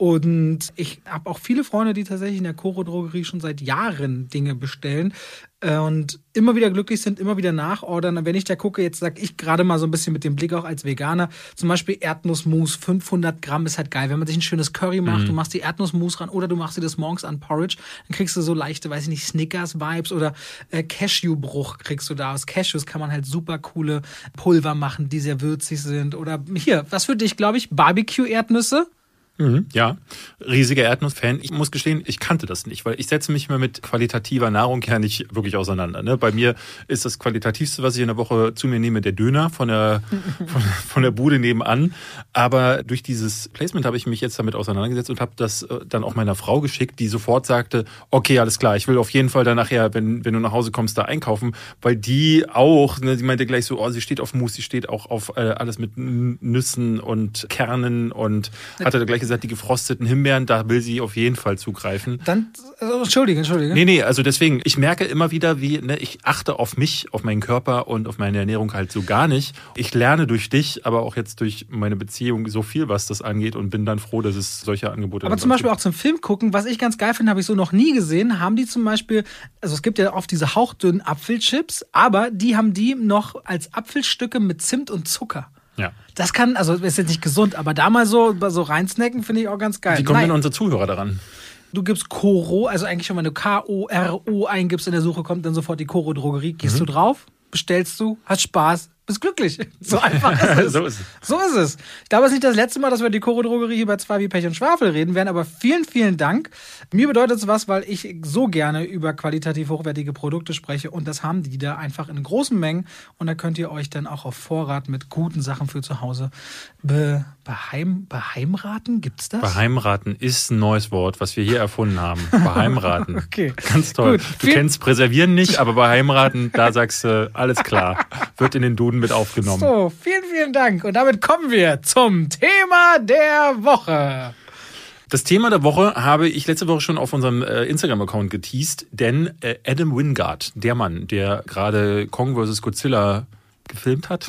Und ich habe auch viele Freunde, die tatsächlich in der Coro Drogerie schon seit Jahren Dinge bestellen und immer wieder glücklich sind, immer wieder nachordern. Und wenn ich da gucke, jetzt sage ich gerade mal so ein bisschen mit dem Blick auch als Veganer, zum Beispiel Erdnussmus, fünfhundert Gramm ist halt geil. Wenn man sich ein schönes Curry macht, mhm. du machst die Erdnussmus ran oder du machst dir das morgens an Porridge, dann kriegst du so leichte, weiß ich nicht, Snickers-Vibes oder äh, Cashew-Bruch kriegst du da. Aus Cashews kann man halt super coole Pulver machen, die sehr würzig sind. Oder hier, was für dich, glaube ich, Barbecue-Erdnüsse? Mhm, ja, riesiger Erdnuss-Fan. Ich muss gestehen, ich kannte das nicht, weil ich setze mich mal mit qualitativer Nahrung ja nicht wirklich auseinander. Ne? Bei mir ist das Qualitativste, was ich in der Woche zu mir nehme, der Döner von der, von, von der Bude nebenan. Aber durch dieses Placement habe ich mich jetzt damit auseinandergesetzt und habe das dann auch meiner Frau geschickt, die sofort sagte, okay, alles klar, ich will auf jeden Fall dann nachher, wenn, wenn du nach Hause kommst, da einkaufen, weil die auch, ne, sie meinte gleich so, oh, sie steht auf Mousse, sie steht auch auf äh, alles mit Nüssen und Kernen und hatte gleich gesagt, die gefrosteten Himbeeren, da will sie auf jeden Fall zugreifen. Dann, also, entschuldige, entschuldige. Nee, nee, also deswegen, ich merke immer wieder, wie, ne, ich achte auf mich, auf meinen Körper und auf meine Ernährung halt so gar nicht. Ich lerne durch dich, aber auch jetzt durch meine Beziehung so viel, was das angeht und bin dann froh, dass es solche Angebote Aber dann zum Beispiel gibt. auch zum Film gucken, was ich ganz geil finde, habe ich so noch nie gesehen, haben die zum Beispiel, also es gibt ja oft diese hauchdünnen Apfelchips, aber die haben die noch als Apfelstücke mit Zimt und Zucker. Ja. Das kann, also ist jetzt nicht gesund, aber da mal so, so reinsnacken, finde ich auch ganz geil. Wie kommen Nein. denn unsere Zuhörer daran? Du gibst Coro, also eigentlich schon, wenn du K O R O eingibst in der Suche, kommt dann sofort die Coro Drogerie. Gehst mhm. du drauf, bestellst du, hast Spaß, bist glücklich. So einfach ist es. So ist es. So ist es. Ich glaube, es ist nicht das letzte Mal, dass wir die Coro Drogerie hier bei zwei wie Pech und Schwafel reden werden, aber vielen, vielen Dank. Mir bedeutet es was, weil ich so gerne über qualitativ hochwertige Produkte spreche und das haben die da einfach in großen Mengen und da könnt ihr euch dann auch auf Vorrat mit guten Sachen für zu Hause be, beheim, beheimraten. Gibt's das? Beheimraten ist ein neues Wort, was wir hier erfunden haben. Beheimraten. Okay. Ganz toll. Gut. Du kennst Präservieren nicht, aber Beheimraten, da sagst du, alles klar. Wird in den Duden mit aufgenommen. So, vielen, vielen Dank. Und damit kommen wir zum Thema der Woche. Das Thema der Woche habe ich letzte Woche schon auf unserem äh, Instagram-Account geteased, denn äh, Adam Wingard, der Mann, der gerade Kong versus. Godzilla gefilmt hat,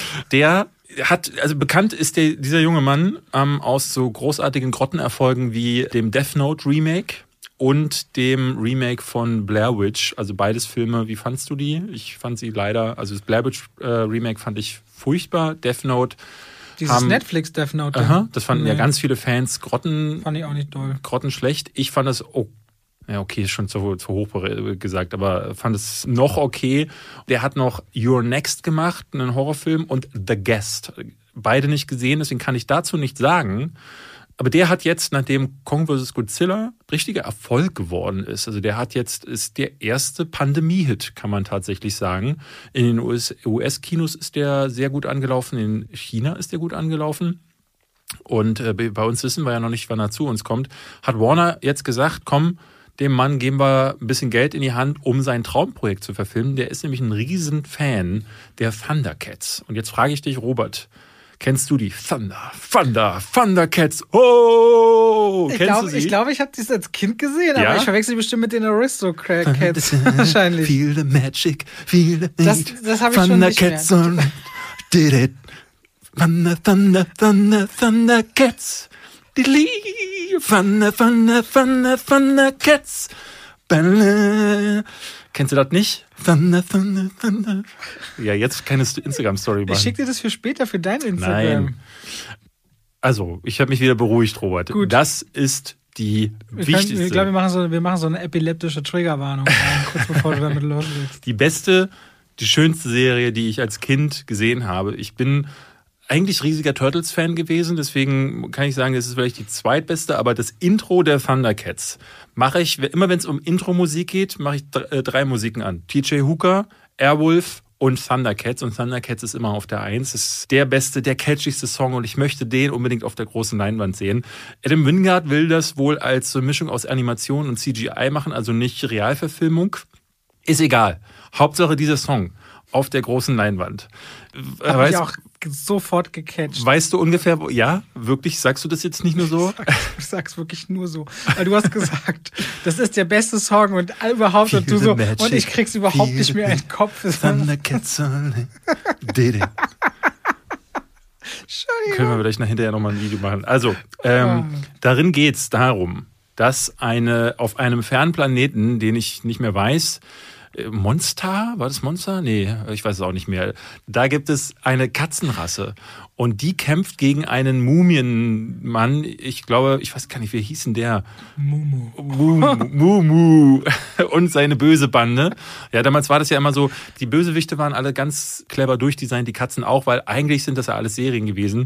der hat, also bekannt ist der, dieser junge Mann ähm, aus so großartigen Grottenerfolgen wie dem Death Note Remake und dem Remake von Blair Witch, also beides Filme. Wie fandst du die? Ich fand sie leider, also das Blair Witch äh, Remake fand ich furchtbar. Death Note Dieses haben, Netflix Death Note. Aha, das fanden nee. ja ganz viele Fans grotten, fand ich auch nicht doll. grottenschlecht. Ich fand das Ja, okay, ist schon zu, zu hoch gesagt, aber fand es noch okay. Der hat noch You're Next gemacht, einen Horrorfilm, und The Guest. Beide nicht gesehen, deswegen kann ich dazu nichts sagen. Aber der hat jetzt, nachdem Kong versus. Godzilla richtiger Erfolg geworden ist, also der hat jetzt, ist der erste Pandemie-Hit, kann man tatsächlich sagen. In den U S-Kinos ist der sehr gut angelaufen, in China ist der gut angelaufen. Und äh, bei uns wissen wir ja noch nicht, wann er zu uns kommt. Hat Warner jetzt gesagt, komm, dem Mann geben wir ein bisschen Geld in die Hand, um sein Traumprojekt zu verfilmen. Der ist nämlich ein riesen Fan der Thundercats. Und jetzt frage ich dich, Robert, kennst du die Thunder, Thunder, Thundercats? Oh! Ich Kennst glaube, du sie? ich, glaub, ich habe das als Kind gesehen, Ja? aber ich verwechsel bestimmt mit den Aristocats wahrscheinlich. Feel the magic, feel the Das, das habe ich schon nicht mehr. Thundercats on, did it. Thunder, Thunder, Thunder, Thundercats. Diddly, Thunder, Thunder, Thunder, Thundercats. Kennst du das nicht? Thunder, Thunder, Thunder. Ja, jetzt keine Instagram-Story machen. Ich schicke dir das für später für dein Instagram. Nein. Also, ich habe mich wieder beruhigt, Robert. Gut. Das ist die Wir wichtigste. können, ich glaube, wir machen, so, wir machen so eine epileptische Triggerwarnung rein, kurz bevor du damit loslegst. Die beste, die schönste Serie, die ich als Kind gesehen habe. Ich bin eigentlich riesiger Turtles-Fan gewesen, deswegen kann ich sagen, das ist vielleicht die zweitbeste, aber das Intro der Thundercats mache ich, immer wenn es um Intro-Musik geht, mache ich drei Musiken an. T J Hooker, Airwolf und Thundercats. Und Thundercats ist immer auf der Eins. Das ist der beste, der catchigste Song und ich möchte den unbedingt auf der großen Leinwand sehen. Adam Wingard will das wohl als so Mischung aus Animation und C G I machen, also nicht Realverfilmung. Ist egal. Hauptsache dieser Song auf der großen Leinwand. Habe ich auch sofort gecatcht. Weißt du ungefähr, wo, ja, wirklich, sagst du das jetzt nicht nur so? Ich sag's wirklich nur so. Weil du hast gesagt, das ist der beste Song und überhaupt und du so, und ich krieg's überhaupt nicht mehr in den Kopf. Thundercats did it. Können wir vielleicht nachher nochmal ein Video machen. Also, ähm, oh. darin geht's darum, dass eine auf einem fernen Planeten, den ich nicht mehr weiß, Monster? War das Monster? Nee, ich weiß es auch nicht mehr. Da gibt es eine Katzenrasse und die kämpft gegen einen Mumienmann. Ich glaube, ich weiß gar nicht, wie hieß denn der? Mumu. Mumu. Mumu. Und seine böse Bande. Ja, damals war das ja immer so, die Bösewichte waren alle ganz clever durchdesignt, die Katzen auch, weil eigentlich sind das ja alles Serien gewesen,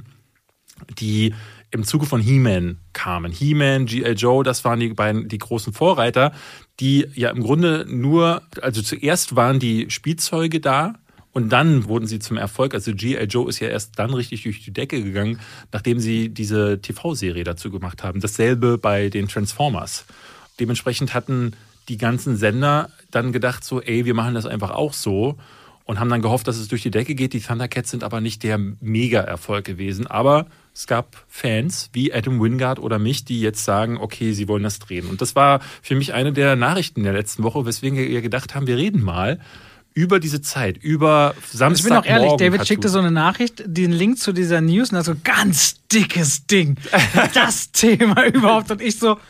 die im Zuge von He-Man kamen. He-Man, G I Joe, das waren die beiden, die großen Vorreiter, die ja im Grunde nur, also zuerst waren die Spielzeuge da und dann wurden sie zum Erfolg. Also G I Joe ist ja erst dann richtig durch die Decke gegangen, nachdem sie diese T V-Serie dazu gemacht haben. Dasselbe bei den Transformers. Dementsprechend hatten die ganzen Sender dann gedacht so, ey, wir machen das einfach auch so. Und haben dann gehofft, dass es durch die Decke geht. Die Thundercats sind aber nicht der Mega-Erfolg gewesen. Aber es gab Fans wie Adam Wingard oder mich, die jetzt sagen, okay, sie wollen das drehen. Und das war für mich eine der Nachrichten der letzten Woche, weswegen wir gedacht haben, wir reden mal über diese Zeit, über Samstagmorgen. Ich bin auch ehrlich, David schickte so eine Nachricht, den Link zu dieser News und hat so, ganz dickes Ding. Das Thema überhaupt. Und ich so,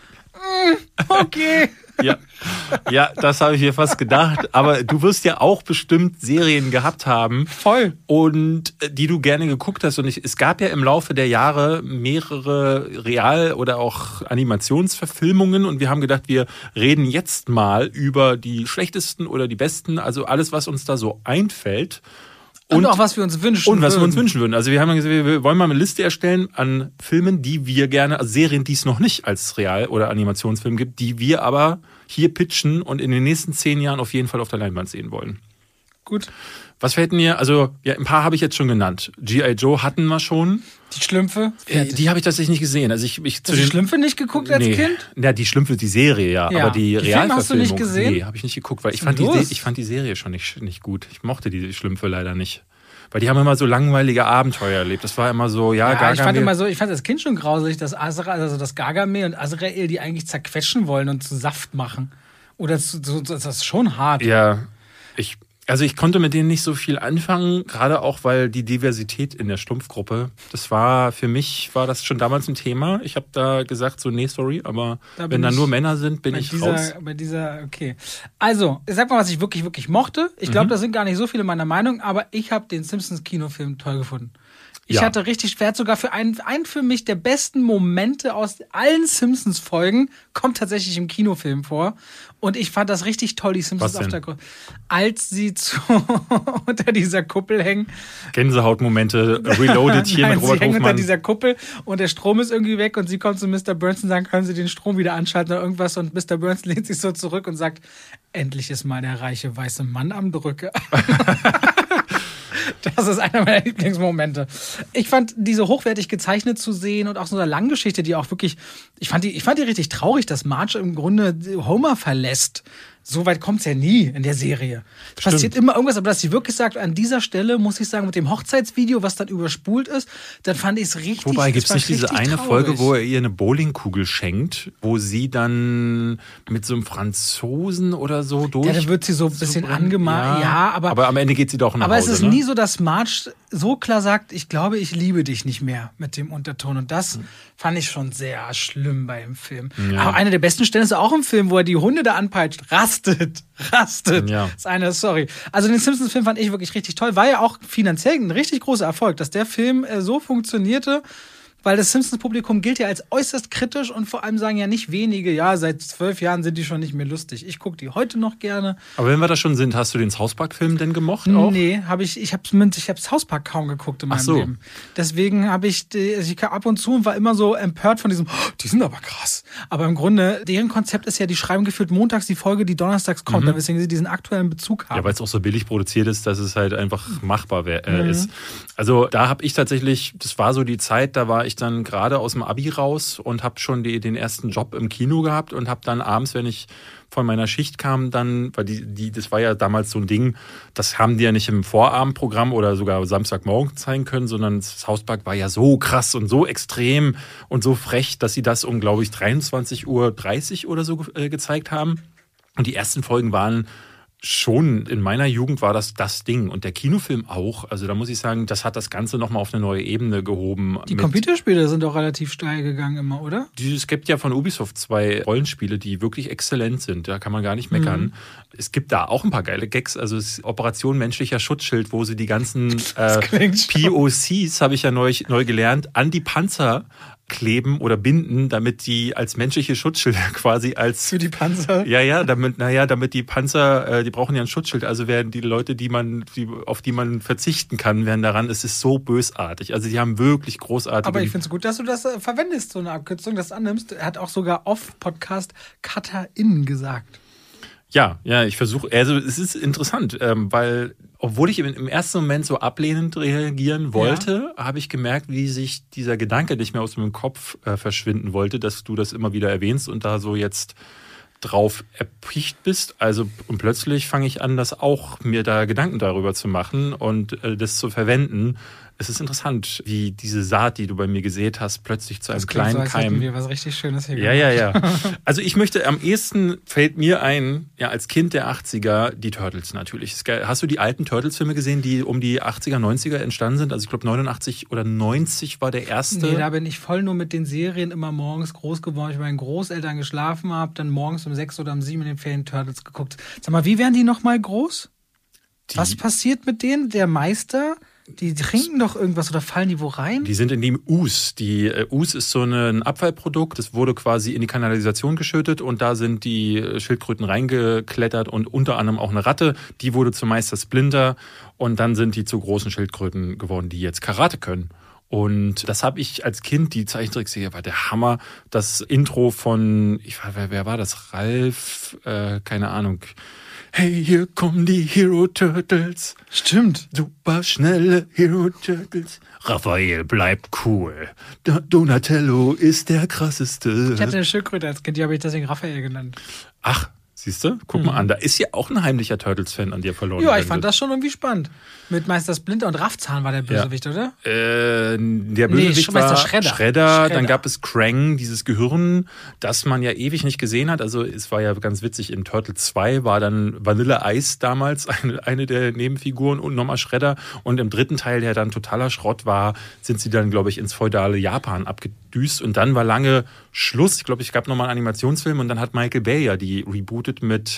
mm, okay. Ja, ja, das habe ich mir fast gedacht. Aber du wirst ja auch bestimmt Serien gehabt haben. Voll. Und die du gerne geguckt hast. Und ich, es gab ja im Laufe der Jahre mehrere Real- oder auch Animationsverfilmungen. Und wir haben gedacht, wir reden jetzt mal über die schlechtesten oder die besten. Also alles, was uns da so einfällt. Und, und auch was wir uns wünschen Und was würden. wir uns wünschen würden. Also wir haben gesagt, wir wollen mal eine Liste erstellen an Filmen, die wir gerne, also Serien, die es noch nicht als Real- oder Animationsfilm gibt, die wir aber hier pitchen und in den nächsten zehn Jahren auf jeden Fall auf der Leinwand sehen wollen. Gut. Was fällt mir, also ja, ein paar habe ich jetzt schon genannt. G I Joe hatten wir schon. Die Schlümpfe? Äh, die habe ich tatsächlich nicht gesehen. Also ich, ich Hast du die Schlümpfe nicht geguckt als nee. Kind? Ja, die Schlümpfe, die Serie, ja. ja. Aber die, die Realverfilmung. Hast du nicht gesehen? Nee, habe ich nicht geguckt, weil ich Was fand, ist denn die, los? ich fand die Serie schon nicht, nicht gut. Ich mochte die Schlümpfe leider nicht. Weil die haben immer so langweilige Abenteuer erlebt. Das war immer so, ja, ja Gargamel. Ich fand immer so, ich fand als Kind schon grausig, dass Azrael, also das Gargamel und Azrael, die eigentlich zerquetschen wollen und zu Saft machen. Oder zu, zu, das ist schon hart. Ja, ich, also ich konnte mit denen nicht so viel anfangen, gerade auch, weil die Diversität in der Stumpfgruppe, das war, für mich war das schon damals ein Thema. Ich habe da gesagt, so, nee, sorry, aber da wenn da nur Männer sind, bin bei ich dieser, raus. Bei dieser, okay. Also, ich sag mal, was ich wirklich, wirklich mochte. Ich glaube, Mhm. da sind gar nicht so viele meiner Meinung, aber ich habe den Simpsons-Kinofilm toll gefunden. Ich Ja. hatte richtig Wert sogar für einen, einen für mich der besten Momente aus allen Simpsons-Folgen, kommt tatsächlich im Kinofilm vor. Und ich fand das richtig toll, die Simpsons Was denn? auf der Kuppel. Als sie zu, unter dieser Kuppel hängen. Gänsehautmomente, reloaded hier Nein, mit Robert sie hängen unter Hofmann. dieser Kuppel und der Strom ist irgendwie weg und sie kommt zu Mister Burns und sagt, können Sie den Strom wieder anschalten oder irgendwas, und Mister Burns lehnt sich so zurück und sagt, endlich ist mal der reiche weiße Mann am Drücker. Das ist einer meiner Lieblingsmomente. Ich fand diese hochwertig gezeichnet zu sehen und auch so eine Langgeschichte, die auch wirklich, ich fand die, ich fand die richtig traurig, dass Marge im Grunde Homer verlässt. So weit kommt's ja nie in der Serie. Es Stimmt. passiert immer irgendwas, aber dass sie wirklich sagt, an dieser Stelle muss ich sagen, mit dem Hochzeitsvideo, was dann überspult ist, dann fand ich es richtig. Wobei, es gibt es war nicht diese richtig eine traurig. Folge, wo er ihr eine Bowlingkugel schenkt, wo sie dann mit so einem Franzosen oder so durch... Ja, dann wird sie so ein bisschen angemalt. Ja, aber, aber am Ende geht sie doch nach aber Hause. es ist ne? nie so, dass Marge so klar sagt, ich glaube, ich liebe dich nicht mehr mit dem Unterton. Und das fand ich schon sehr schlimm bei dem Film. Ja. Aber eine der besten Stellen ist auch im Film, wo er die Hunde da anpeitscht. Rastet. Rastet. Ja. Das ist eine, sorry. Also den Simpsons-Film fand ich wirklich richtig toll. War ja auch finanziell ein richtig großer Erfolg, dass der Film äh, so funktionierte. Weil das Simpsons-Publikum gilt ja als äußerst kritisch und vor allem sagen ja nicht wenige, ja, seit zwölf Jahren sind die schon nicht mehr lustig. Ich gucke die heute noch gerne. Aber wenn wir da schon sind, hast du den South Park-Film denn gemocht auch? Nee, habe ich, ich habe ich hab South Park kaum geguckt in meinem Ach so. Leben. Deswegen habe ich, die- also ich kam ab und zu und war immer so empört von diesem, oh, die sind aber krass. Aber im Grunde, deren Konzept ist ja, die schreiben gefühlt montags die Folge, die donnerstags kommt, Mhm. weswegen sie diesen aktuellen Bezug haben. Ja, weil es auch so billig produziert ist, dass es halt einfach machbar wär, Mhm. äh, ist. Also da habe ich tatsächlich, das war so die Zeit, da war ich dann gerade aus dem Abi raus und habe schon die, den ersten Job im Kino gehabt und habe dann abends, wenn ich von meiner Schicht kam, dann, weil die, die, das war ja damals so ein Ding, das haben die ja nicht im Vorabendprogramm oder sogar Samstagmorgen zeigen können, sondern South Park war ja so krass und so extrem und so frech, dass sie das um, glaube ich, dreiundzwanzig Uhr dreißig oder so äh, gezeigt haben. Und die ersten Folgen waren schon, in meiner Jugend war das das Ding. Und der Kinofilm auch. Also da muss ich sagen, das hat das Ganze nochmal auf eine neue Ebene gehoben. Die mit- Computerspiele sind auch relativ steil gegangen immer, oder? Die- Es gibt ja von Ubisoft zwei Rollenspiele, die wirklich exzellent sind. Da kann man gar nicht meckern. Mhm. Es gibt da auch ein paar geile Gags. Also es ist Operation menschlicher Schutzschild, wo sie die ganzen äh, klingt schon- P O Cs, habe ich ja neu, neu gelernt, an die Panzer kleben oder binden, damit die als menschliche Schutzschilder quasi als Für die Panzer. ja, ja, damit, naja, damit die Panzer, äh, die brauchen ja ein Schutzschild, also werden die Leute, die man, die, auf die man verzichten kann, werden daran, es ist so bösartig. Also die haben wirklich großartige. Aber ich finde es gut, dass du das äh, verwendest, so eine Abkürzung, das annimmst. Er hat auch sogar off-Podcast Cutter-In gesagt. Ja, ja, ich versuche, also es ist interessant, ähm, weil, obwohl ich im, im ersten Moment so ablehnend reagieren wollte, habe ich gemerkt, wie sich dieser Gedanke nicht mehr aus meinem Kopf äh, verschwinden wollte, dass du das immer wieder erwähnst und da so jetzt drauf erpicht bist. Also und plötzlich fange ich an, das auch mir da Gedanken darüber zu machen und äh, das zu verwenden. Es ist interessant, wie diese Saat, die du bei mir gesät hast, plötzlich zu einem Das klingt kleinen so, als hätten Keim. wir was richtig Schönes hier Ja, ja, ja. Also ich möchte, am ehesten fällt mir ein, ja, als Kind der achtziger, die Turtles natürlich. Ist geil. Hast du die alten Turtles-Filme gesehen, die um die achtziger, neunziger entstanden sind? Also ich glaube neunundachtzig oder neunzig war der erste. Nee, da bin ich voll nur mit den Serien immer morgens groß geworden. Ich bei meinen Großeltern geschlafen habe, dann morgens um sechs oder um sieben in den Ferien Turtles geguckt. Sag mal, wie werden die nochmal groß? Die- Was passiert mit denen? Der Meister? Die trinken doch irgendwas oder fallen die wo rein? Die sind in die Us. Die äh, Us ist so eine, ein Abfallprodukt. Das wurde quasi in die Kanalisation geschüttet und da sind die äh, Schildkröten reingeklettert und unter anderem auch eine Ratte. Die wurde zum Meister Splinter und dann sind die zu großen Schildkröten geworden, die jetzt Karate können. Und das habe ich als Kind, die Zeichentrickserie war der Hammer. Das Intro von, ich weiß, wer, wer war das? Ralf, äh, keine Ahnung. Hey, hier kommen die Hero Turtles. Stimmt. Super schnelle Hero Turtles. Raphael bleibt cool. Da- Donatello ist der krasseste. Ich hatte eine Schildkröte als Kind, die habe ich deswegen Raphael genannt. Ach, siehst du? Guck mal an, da ist ja auch ein heimlicher Turtles-Fan an dir verloren. Ja, ich gegangen. fand das schon irgendwie spannend. Mit Meister Splinter und Raffzahn war der Bösewicht, oder? Äh, der Nee, Bösewicht Meister war Shredder. Shredder. Shredder. Dann gab es Krang, dieses Gehirn, das man ja ewig nicht gesehen hat. Also es war ja ganz witzig, in Turtle zwei war dann Vanilla Ice damals eine, eine der Nebenfiguren und nochmal Shredder. Und im dritten Teil, der dann totaler Schrott war, sind sie dann, glaube ich, ins feudale Japan abgedüst. Und dann war lange Schluss. Ich glaube, es gab nochmal einen Animationsfilm und dann hat Michael Bay ja die rebootet mit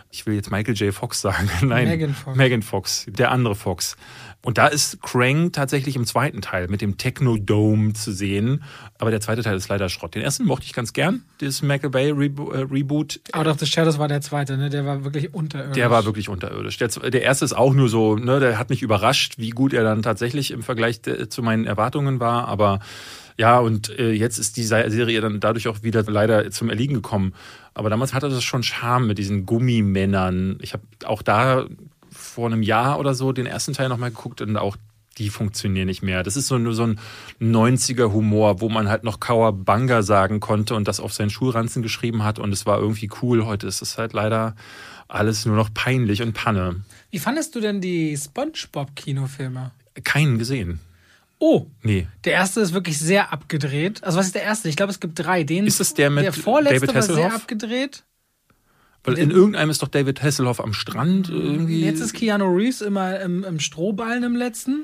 ich will jetzt Michael J. Fox sagen. Nein, Megan Fox. Megan Fox, der andere Fox. Und da ist Krang tatsächlich im zweiten Teil mit dem Technodome zu sehen. Aber der zweite Teil ist leider Schrott. Den ersten mochte ich ganz gern, das Michael Bay Rebo- äh, Reboot. Out of the Shadows war der zweite, ne? Der war wirklich unterirdisch. Der war wirklich unterirdisch. Der, der erste ist auch nur so, ne? Der hat mich überrascht, wie gut er dann tatsächlich im Vergleich zu meinen Erwartungen war. Aber ja, und äh, jetzt ist die Serie dann dadurch auch wieder leider zum Erliegen gekommen. Aber damals hatte das schon Charme mit diesen Gummimännern. Ich habe auch da vor einem Jahr oder so den ersten Teil nochmal geguckt und auch die funktionieren nicht mehr. Das ist so, nur so ein neunziger-Humor, wo man halt noch Cowabunga sagen konnte und das auf seinen Schulranzen geschrieben hat und es war irgendwie cool. Heute ist es halt leider alles nur noch peinlich und Panne. Wie fandest du denn die SpongeBob-Kinofilme? Keinen gesehen. Oh, nee. Der erste ist wirklich sehr abgedreht. Also was ist der erste? Ich glaube, es gibt drei. Den, ist das der mit der vorletzte David war sehr Hasselhoff? abgedreht. Weil in irgendeinem ist doch David Hasselhoff am Strand irgendwie. Jetzt ist Keanu Reeves immer im, im Strohballen im letzten.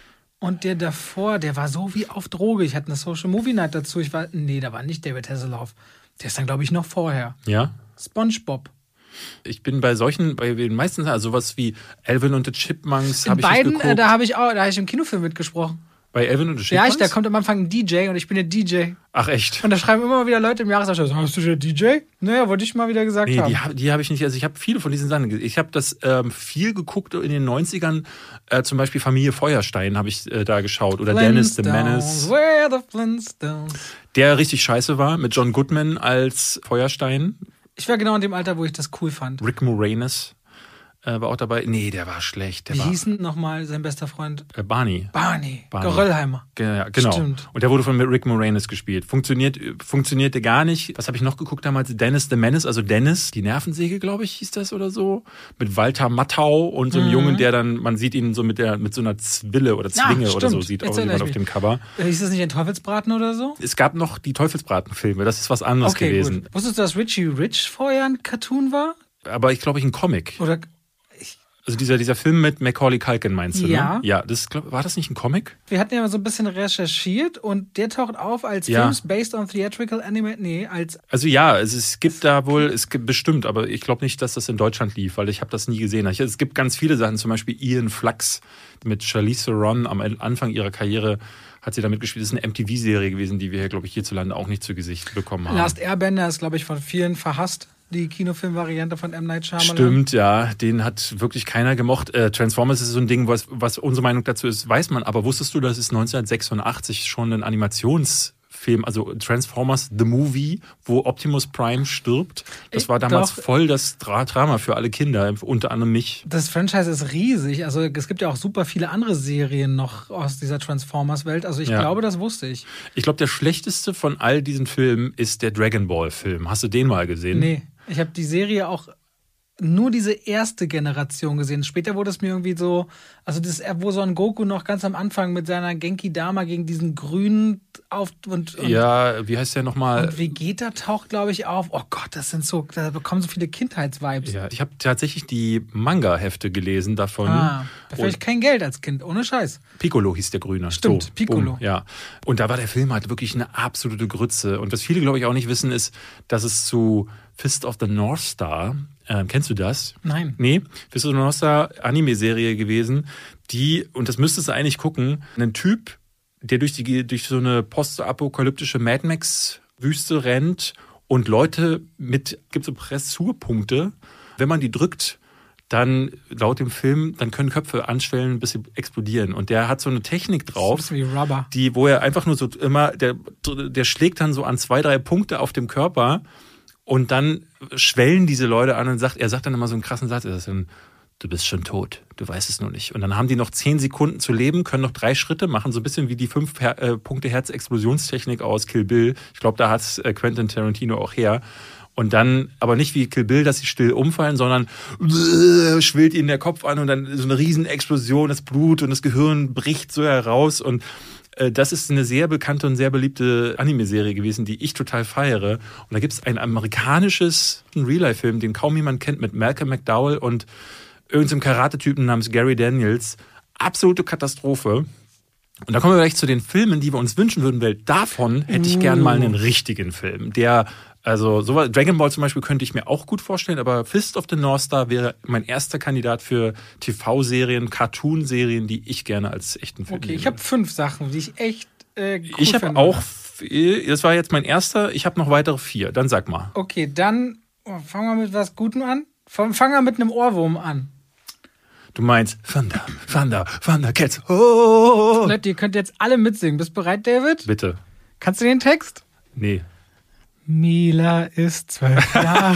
Und der davor, der war so wie auf Droge. Ich hatte eine Social Movie Night dazu. Ich war, nee, da war nicht David Hasselhoff. Der ist dann, glaube ich, noch vorher. Ja? SpongeBob. Ich bin bei solchen, bei den meisten, also sowas wie Alvin und the Chipmunks habe In ich nicht beiden, geguckt. äh, da habe ich auch, da habe ich im Kinofilm mitgesprochen. Bei Alvin und the Ja, Chipmunks? ich, da kommt am Anfang ein D J und ich bin der D J. Ach echt? Und da schreiben immer wieder Leute im Jahresabschluss, hast du der D J? Naja, wollte ich mal wieder gesagt Nee, haben. die, hab- die habe ich nicht. Also ich habe viele von diesen Sachen gesehen. Ich habe das ähm, viel geguckt in den neunzigern. Äh, zum Beispiel Familie Feuerstein habe ich äh, da geschaut. Oder Dennis the Menace. Where the Flintstones. Der richtig scheiße war, mit John Goodman als Feuerstein. Ich war genau in dem Alter, wo ich das cool fand. Rick Moranis äh, war auch dabei. Nee, der war schlecht. Der Wie war, hieß denn nochmal sein bester Freund? äh, Barney. Barney. Barney. Geröllheimer. Ge- Ja, genau. Stimmt. Und der wurde von Rick Moranis gespielt. Funktioniert, funktionierte gar nicht. Was habe ich noch geguckt damals? Dennis the Menace, also Dennis, die Nervensäge, glaube ich, hieß das oder so. Mit Walter Matthau und so einem Mhm. Jungen, der dann, man sieht ihn so mit der, mit so einer Zwille oder Ja, Zwinge oder so, stimmt. sieht Jetzt auch erinnere jemand ich auf dem Cover. Äh, Hieß das nicht ein Teufelsbraten oder so? Es gab noch die Teufelsbratenfilme, das ist was anderes Okay, gewesen. gut. Wusstest du, dass Richie Rich vorher ein Cartoon war? Aber ich glaube, ich ein Comic. Oder Also dieser, dieser Film mit Macaulay Culkin meinst du, Ja. ne? Ja, das, glaub, war das nicht ein Comic? wir hatten ja mal so ein bisschen recherchiert und der taucht auf als Ja. Films based on theatrical anime, nee, als Also ja, es, es gibt da wohl, es gibt bestimmt, aber ich glaube nicht, dass das in Deutschland lief, weil ich habe das nie gesehen. Ich, es gibt ganz viele Sachen, zum Beispiel Ian Flux mit Charlize Theron am Anfang ihrer Karriere hat sie damit gespielt. Das ist eine M T V-Serie gewesen, die wir hier, glaube ich, hierzulande auch nicht zu Gesicht bekommen haben. Last Airbender ist, glaube ich, von vielen verhasst, die Kinofilmvariante von M. Night Shyamalan. Stimmt, ja, den hat wirklich keiner gemocht. Äh, Transformers ist so ein Ding, was, was unsere Meinung dazu ist, weiß man. Aber wusstest du, dass es neunzehnhundertsechsundachtzig schon ein Animationsfilm, also Transformers The Movie, wo Optimus Prime stirbt? Das war damals Doch. voll das Dra- Drama für alle Kinder, unter anderem mich. Das Franchise ist riesig. Also es gibt ja auch super viele andere Serien noch aus dieser Transformers-Welt. Also ich Ja. glaube, das wusste ich. Ich glaube, der schlechteste von all diesen Filmen ist der Dragon Ball-Film. Hast du den mal gesehen? Nee, ich habe die Serie auch nur diese erste Generation gesehen. Später wurde es mir irgendwie so, also das, wo Son Goku noch ganz am Anfang mit seiner Genki Dama gegen diesen grünen auf und, und, Ja, wie heißt der nochmal? und Vegeta taucht, glaube ich, auf. Oh Gott, das sind so, da bekommen so viele Kindheitsvibes. Ja, ich habe tatsächlich die Manga-Hefte gelesen davon. Ah, da Und- hatte ich kein Geld als Kind, ohne Scheiß. Piccolo hieß der Grüne. Stimmt, so, Piccolo. Boom, ja. Und da war der Film halt wirklich eine absolute Grütze. Und was viele, glaube ich, auch nicht wissen, ist, dass es zu Fist of the North Star, äh, kennst du das? Nein. Nee, Fist of the North Star, Anime-Serie gewesen, die, und das müsstest du eigentlich gucken, ein Typ, der durch, die, durch so eine postapokalyptische Mad Max-Wüste rennt und Leute mit, gibt so Pressurpunkte, wenn man die drückt, dann laut dem Film, dann können Köpfe anschwellen, bis sie explodieren. Und der hat so eine Technik drauf, Das ist ein bisschen wie Rubber. die, wo er einfach nur so immer, der, der schlägt dann so an zwei, drei Punkte auf dem Körper und dann schwellen diese Leute an und sagt, er sagt dann immer so einen krassen Satz, er sagt dann, du bist schon tot, du weißt es nur nicht. Und dann haben die noch zehn Sekunden zu leben, können noch drei Schritte machen, so ein bisschen wie die fünf Her- äh, Punkte Herz-Explosionstechnik aus Kill Bill. Ich glaube, da hat äh, Quentin Tarantino auch her. Und dann, aber nicht wie Kill Bill, dass sie still umfallen, sondern äh, schwillt ihnen der Kopf an und dann so eine riesen Explosion, das Blut und das Gehirn bricht so heraus. Und äh, das ist eine sehr bekannte und sehr beliebte Anime-Serie gewesen, die ich total feiere. Und da gibt es ein amerikanisches Real-Life-Film, den kaum jemand kennt, mit Malcolm McDowell und irgendeinem Karate-Typen namens Gary Daniels. Absolute Katastrophe. Und da kommen wir gleich zu den Filmen, die wir uns wünschen würden, weil davon hätte ich gern mal einen richtigen Film, der Also sowas, Dragon Ball zum Beispiel könnte ich mir auch gut vorstellen, aber Fist of the North Star wäre mein erster Kandidat für T V-Serien, Cartoon-Serien, die ich gerne als echten Film Okay, nehme. ich habe fünf Sachen, die ich echt äh, cool Ich habe auch, das war jetzt mein erster, ich habe noch weitere vier. Dann sag mal. Okay, dann oh, fangen wir mit was Gutem an. Fangen wir mit einem Ohrwurm an. Du meinst Thunder, Thunder, Thundercats. Oh. Leute, ihr könnt jetzt alle mitsingen. Bist du bereit, David? Bitte. Kannst du den Text? Nee. Mila ist zwölf Jahre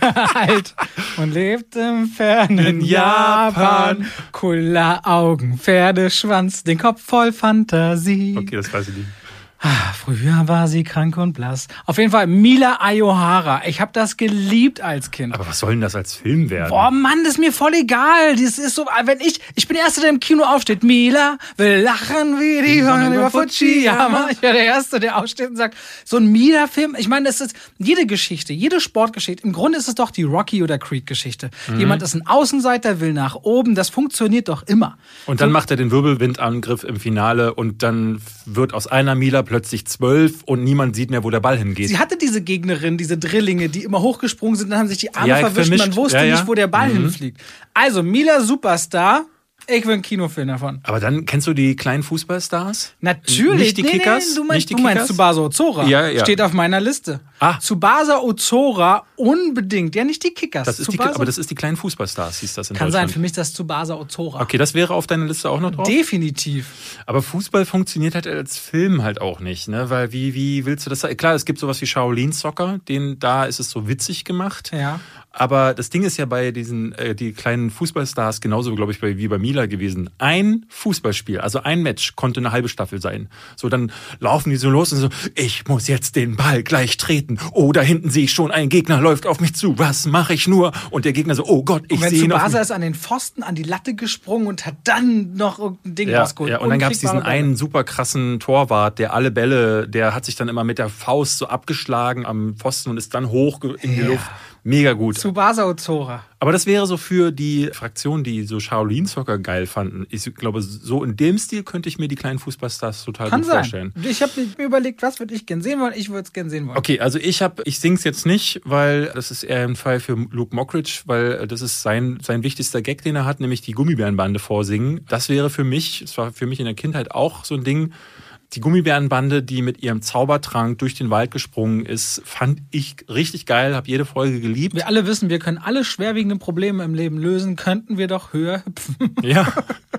alt und lebt im fernen Japan. Japan. Kulleraugen, Pferdeschwanz, den Kopf voll Fantasie. Okay, das weiß ich nicht. Ah, früher war sie krank und blass. Auf jeden Fall Mila Ayohara. Ich habe das geliebt als Kind. Aber was soll denn das als Film werden? Boah, Mann, das ist mir voll egal. Das ist so, wenn ich, ich bin der Erste, der im Kino aufsteht. Mila will lachen wie die Sonne über Fujiyama. Ich bin der Erste, der aufsteht und sagt, so ein Mila-Film. Ich meine, das ist jede Geschichte, jede Sportgeschichte. Im Grunde ist es doch die Rocky- oder Creed-Geschichte. Mhm. Jemand ist ein Außenseiter, will nach oben. Das funktioniert doch immer. Und dann so, macht er den Wirbelwindangriff im Finale und dann wird aus einer Mila plötzlich zwölf und niemand sieht mehr, wo der Ball hingeht. Sie hatte diese Gegnerin, diese Drillinge, die immer hochgesprungen sind, dann haben sich die Arme Ja, verwischt, vermischt. man wusste Ja, ja. nicht, wo der Ball Mhm. hinfliegt. Also, Mila Superstar, ich will einen Kinofilm davon. Aber dann, kennst du die kleinen Fußballstars? Natürlich. Nicht die Nee, Kickers? Nee, du meinst, Nicht die du meinst Kickers? Tsubasa Ozora. Ja, ja. Steht auf meiner Liste. Ah. Tsubasa Ozora unbedingt. Ja, nicht die Kickers. Das ist die, Tsubasa- aber das ist die kleinen Fußballstars, hieß das in kann sein, Deutschland. für mich das Tsubasa Ozora. Okay, das wäre auf deiner Liste auch noch drauf? Definitiv. Aber Fußball funktioniert halt als Film halt auch nicht, ne? Weil wie, wie willst du das? Klar, es gibt sowas wie Shaolin Soccer, den, da ist es so witzig gemacht. Ja. Aber das Ding ist ja bei diesen, äh, die kleinen Fußballstars genauso, glaube ich, bei, wie bei Mila gewesen. Ein Fußballspiel, also ein Match konnte eine halbe Staffel sein. So, dann laufen die so los und so, ich muss jetzt den Ball gleich treten. Oh, da hinten sehe ich schon, ein Gegner läuft auf mich zu. Was mache ich nur? Und der Gegner so, oh Gott, ich Und wenn sehe ihn auf Tsubasa mich. ist an den Pfosten, an die Latte gesprungen und hat dann noch irgendein Ding Ja, rausgeholt. ja, und dann gab es diesen Unkriegbare Bälle. einen super krassen Torwart, der alle Bälle, der hat sich dann immer mit der Faust so abgeschlagen am Pfosten und ist dann hoch in die Ja. Luft. Mega gut. Tsubasa Ozora. Aber das wäre so für die Fraktion, die so Shaolin Soccer geil fanden. Ich glaube, so in dem Stil könnte ich mir die kleinen Fußballstars total Kann gut sein. vorstellen. Ich habe mir überlegt, was würde ich gern sehen wollen? Ich würde es gern sehen wollen. Okay, also ich habe, ich sing's jetzt nicht, weil das ist eher ein Fall für Luke Mockridge, weil das ist sein sein wichtigster Gag, den er hat, nämlich die Gummibärenbande vorsingen. Das wäre für mich, es war für mich in der Kindheit auch so ein Ding. Die Gummibärenbande, die mit ihrem Zaubertrank durch den Wald gesprungen ist, fand ich richtig geil, habe jede Folge geliebt. Wir alle wissen, wir können alle schwerwiegenden Probleme im Leben lösen, könnten wir doch höher hüpfen. Ja,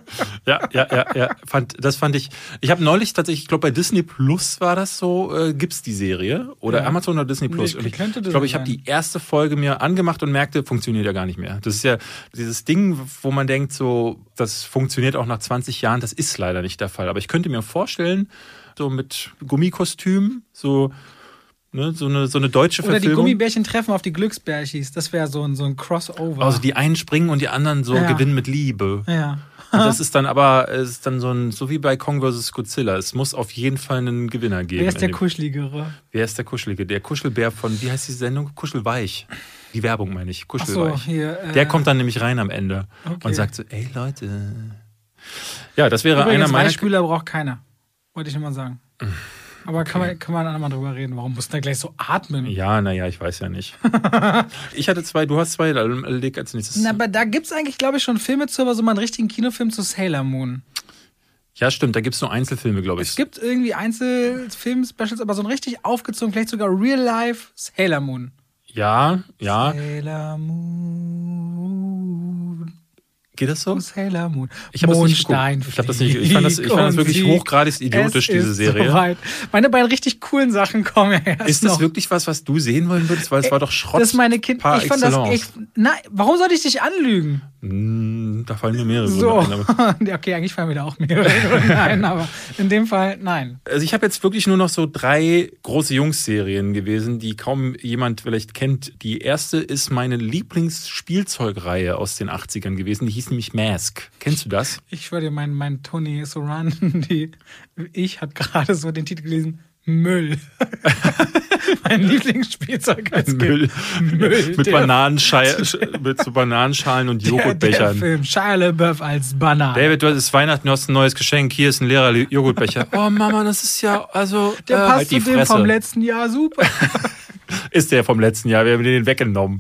ja, ja, ja, ja. Fand, das fand ich. Ich habe neulich tatsächlich, ich glaube bei Disney Plus war das so, äh, gibt's die Serie oder Ja. Amazon oder Disney Plus. Nee, Und ich könnte das glaube, ich habe sein. die erste Folge mir angemacht und merkte, funktioniert ja gar nicht mehr. Das ist ja dieses Ding, wo man denkt, so, das funktioniert auch nach zwanzig Jahren. Das ist leider nicht der Fall. Aber ich könnte mir vorstellen, so mit Gummikostüm, so ne, so eine so eine deutsche Oder die Verfilmung. Gummibärchen treffen auf die Glücksbärchis. Das wäre so ein, so ein Crossover. Also die einen springen und die anderen so Ja. gewinnen mit Liebe. ja. Und das ist dann aber, es ist dann so ein, so wie bei Kong versus Godzilla. Es muss auf jeden Fall einen Gewinner geben. Wer ist der in dem- Kuscheligere? Wer ist der Kuschelige? Der Kuschelbär von, wie heißt die Sendung? Kuschelweich. Die Werbung meine ich, Ach so, Kuschelweich. hier. Äh, Der kommt dann nämlich rein am Ende Okay. und sagt so, ey Leute. Ja, das wäre Übrigens, einer meiner... Weichspüler braucht keiner. Wollte ich nur mal sagen. Aber kann man, kann man dann mal drüber reden. Warum muss der gleich so atmen? Ja, naja, ich weiß ja nicht. Ich hatte zwei, du hast zwei, dann leg als nächstes. Na, aber da gibt's eigentlich, glaube ich, schon Filme zu, aber so mal einen richtigen Kinofilm zu Sailor Moon. Ja, stimmt, da gibt's nur Einzelfilme, glaube ich. Es gibt irgendwie Einzelfilm-Specials, aber so ein richtig aufgezogen, vielleicht sogar Real-Life Sailor Moon. Ja, ja. Sailor Moon. Geht das so? Sailor Moon. Ich habe das nicht Mondstein geguckt. Ich habe das nicht. Ich fand das, ich fand das wirklich flieg und hochgradig idiotisch, sieg. diese Es Serie. Ist soweit. Meine beiden richtig coolen Sachen kommen ja erst Ist das noch. wirklich was, was du sehen wollen würdest? Weil es war doch Schrott. Das ist meine Kind. par Ich fand das excellence. echt. Nein, warum sollte ich dich anlügen? Hm, da fallen mir mehrere So. Gründe ein. aber- Ja, okay, eigentlich fallen mir da auch mehrere Gründe ein, aber in dem Fall nein. Also ich habe jetzt wirklich nur noch so drei große Jungs-Serien gewesen, die kaum jemand vielleicht kennt. Die erste ist meine Lieblingsspielzeugreihe aus den achtzigern gewesen. Die hieß nämlich Mask. Kennst du das? Ich schwöre dir, mein, mein Tony Soran, die ich hat gerade so den Titel gelesen, Müll. Mein Lieblingsspielzeug als Müll. Kind. Müll. Mit, Der- Bananenschei mit so Bananenschalen und Der, der Joghurtbechern. Film, Shia LaBeouf als Banane. David, du hast Weihnachten, du hast ein neues Geschenk. Hier ist ein leerer Joghurtbecher. Oh Mama, das ist ja, also Der äh, passt halt die zu dem Fresse. vom letzten Jahr super. Ist der vom letzten Jahr, wir haben den weggenommen.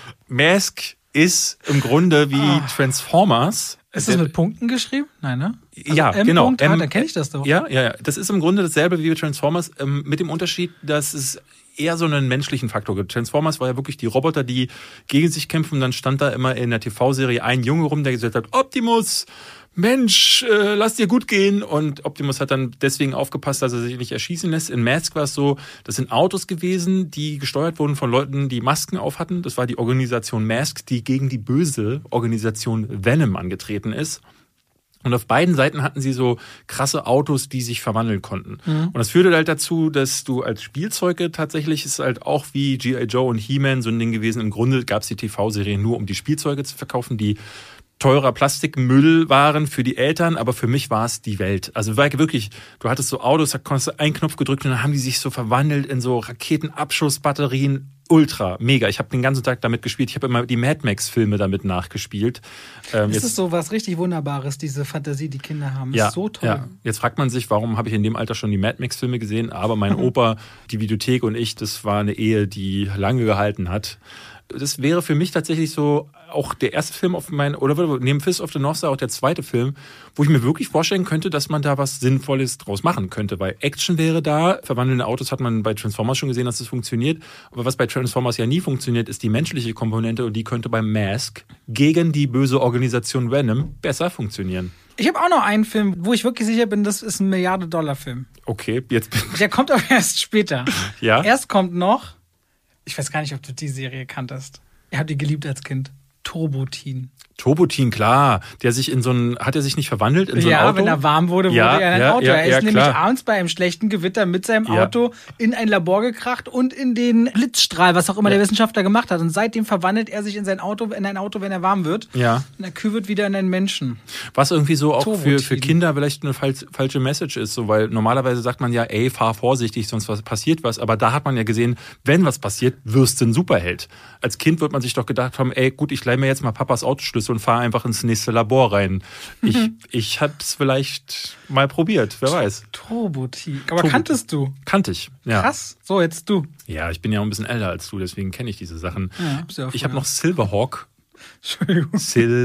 Mask ist im Grunde wie ah. Transformers. Ist das mit Punkten geschrieben? Nein, ne? Also ja, M genau. M, dann kenne ich das doch. Ja, ja, ja. Das ist im Grunde dasselbe wie Transformers, ähm, mit dem Unterschied, dass es eher so einen menschlichen Faktor gibt. Transformers war ja wirklich die Roboter, die gegen sich kämpfen. Und dann stand da immer in der T V-Serie ein Junge rum, der gesagt hat, Optimus, Mensch, äh, lass dir gut gehen. Und Optimus hat dann deswegen aufgepasst, dass er sich nicht erschießen lässt. In Mask war es so, das sind Autos gewesen, die gesteuert wurden von Leuten, die Masken auf hatten. Das war die Organisation Mask, die gegen die böse Organisation Venom angetreten ist. Und auf beiden Seiten hatten sie so krasse Autos, die sich verwandeln konnten. Mhm. Und das führte halt dazu, dass du als Spielzeuge tatsächlich, ist halt auch wie G I. Joe und He-Man so ein Ding gewesen. Im Grunde gab es die T V-Serie nur, um die Spielzeuge zu verkaufen, die teurer Plastikmüll waren für die Eltern, aber für mich war es die Welt. Also wirklich, du hattest so Autos, da konntest du einen Knopf gedrückt und dann haben die sich so verwandelt in so Raketenabschussbatterien. Ultra, mega. Ich habe den ganzen Tag damit gespielt. Ich habe immer die Mad Max-Filme damit nachgespielt. Ähm, das jetzt, ist so was richtig Wunderbares, diese Fantasie, die Kinder haben. Ja, ist so toll. Ja. Jetzt fragt man sich, warum habe ich in dem Alter schon die Mad Max-Filme gesehen? Aber mein Opa, die Videothek und ich, das war eine Ehe, die lange gehalten hat. Das wäre für mich tatsächlich so auch der erste Film auf meinen, oder neben Fist of the North Star auch der zweite Film, wo ich mir wirklich vorstellen könnte, dass man da was Sinnvolles draus machen könnte. Weil Action wäre da, verwandelnde Autos hat man bei Transformers schon gesehen, dass das funktioniert. Aber was bei Transformers ja nie funktioniert, ist die menschliche Komponente und die könnte beim Mask gegen die böse Organisation Venom besser funktionieren. Ich habe auch noch einen Film, wo ich wirklich sicher bin, das ist ein Milliarden-Dollar-Film. Okay, jetzt bin Der kommt aber erst später. Ja? Erst kommt noch, ich weiß gar nicht, ob du die Serie kanntest. Ich habe die geliebt als Kind. Turbo-Teen. Turbo-Teen, klar. Der sich in so ein, hat er sich nicht verwandelt in so ein ja, Auto? Ja, wenn er warm wurde, wurde ja, er in ein ja, Auto. Ja, er ist ja, nämlich klar. abends bei einem schlechten Gewitter mit seinem Ja. Auto in ein Labor gekracht und in den Blitzstrahl, was auch immer Ja. der Wissenschaftler gemacht hat. Und seitdem verwandelt er sich in sein Auto, in ein Auto, wenn er warm wird. Ja. Und er kühlt wieder in einen Menschen. Was irgendwie so auch für, Turbo-Teen. für Kinder vielleicht eine falsche, falsche Message ist, so, weil normalerweise sagt man ja, ey, fahr vorsichtig, sonst was passiert was. Aber da hat man ja gesehen, wenn was passiert, wirst du ein Superheld. Als Kind wird man sich doch gedacht haben, ey, gut, ich leih mir jetzt mal Papas Autoschlüssel und fahre einfach ins nächste Labor rein. Ich, Mhm. ich hab's vielleicht mal probiert, wer weiß. Turbo-Teen. Aber Turbo- kanntest du? Kannte ich, ja. Krass. So, jetzt du. Ja, ich bin ja auch ein bisschen älter als du, deswegen kenne ich diese Sachen. Ja, bist ja auch ich habe früher. noch Silverhawk. Entschuldigung.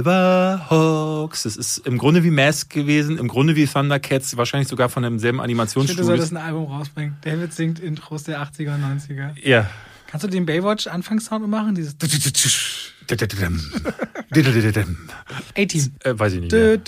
Silverhawks. Das ist im Grunde wie Mask gewesen, im Grunde wie Thundercats, wahrscheinlich sogar von demselben Ich finde, du Animationsstudio. solltest ein Album rausbringen. David singt Intros der achtziger und neunziger. Ja. Kannst du den Baywatch-Anfangssound machen? Dieses A-Team. Äh, weiß ich nicht mehr.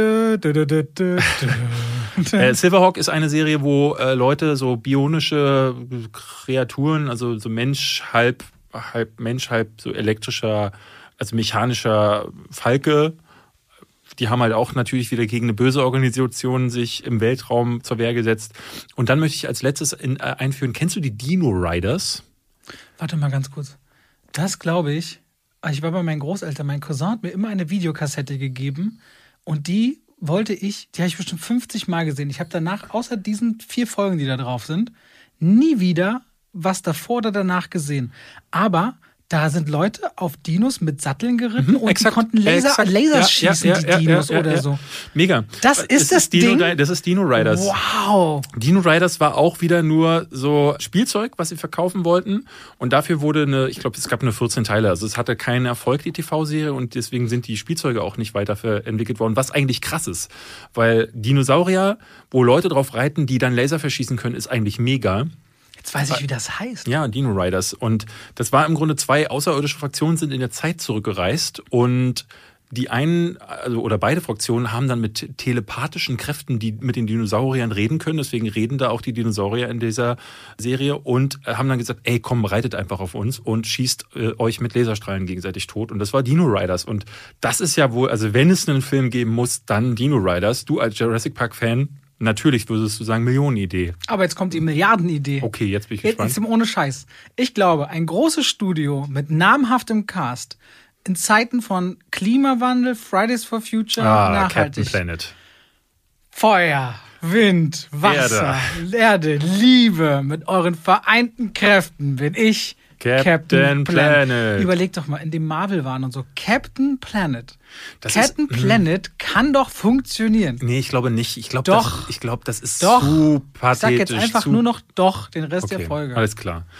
Äh, Silverhawk ist eine Serie, wo äh, Leute so bionische Kreaturen, also so Mensch, halb, halb Mensch, halb so elektrischer, also mechanischer Falke, die haben halt auch natürlich wieder gegen eine böse Organisation sich im Weltraum zur Wehr gesetzt. Und dann möchte ich als letztes in, äh, einführen, kennst du die Dino Riders? Warte mal ganz kurz. Das glaube ich. Ich war bei meinen Großeltern. Mein Cousin hat mir immer eine Videokassette gegeben und die wollte ich, die habe ich bestimmt fünfzig Mal gesehen. Ich habe danach, außer diesen vier Folgen, die da drauf sind, nie wieder was davor oder danach gesehen. Aber da sind Leute auf Dinos mit Satteln geritten Mhm, und exakt, die konnten Laser, exakt. Laser Ja, schießen, ja, die ja, Dinos ja, ja, oder ja. so. Mega. Das ist das Dino, Ding? Das ist Dino Riders. Wow. Dino Riders war auch wieder nur so Spielzeug, was sie verkaufen wollten. Und dafür wurde eine, ich glaube, es gab nur vierzehn Teile. Also es hatte keinen Erfolg, die T V-Serie. Und deswegen sind die Spielzeuge auch nicht weiter entwickelt worden. Was eigentlich krass ist. Weil Dinosaurier, wo Leute drauf reiten, die dann Laser verschießen können, ist eigentlich mega. Jetzt weiß ich, wie das heißt. Ja, Dino Riders. Und das war im Grunde zwei außerirdische Fraktionen sind in der Zeit zurückgereist und die einen, also oder beide Fraktionen haben dann mit telepathischen Kräften, die mit den Dinosauriern reden können. Deswegen reden da auch die Dinosaurier in dieser Serie und haben dann gesagt, ey, komm, reitet einfach auf uns und schießt äh, euch mit Laserstrahlen gegenseitig tot. Und das war Dino Riders. Und das ist ja wohl, also wenn es einen Film geben muss, dann Dino Riders. Du als Jurassic Park Fan, natürlich würdest du sagen, Millionenidee. Aber jetzt kommt die Milliardenidee. Okay, jetzt bin ich Jetzt gespannt. ist ohne Scheiß. Ich glaube, ein großes Studio mit namhaftem Cast in Zeiten von Klimawandel, Fridays for Future, Ah, nachhaltig. Captain Planet. Feuer, Wind, Wasser, Erde. Liebe. Mit euren vereinten Kräften bin ich Captain, Captain Planet. Planet. Überleg doch mal, in dem Marvel waren und so. Captain Planet. Das Captain ist, Planet kann doch funktionieren. Nee, ich glaube nicht. Ich glaube, Doch. das, ich glaube, das ist Doch. zu Ich pathetisch. sag jetzt einfach zu nur noch doch den Rest okay, der Folge. alles klar.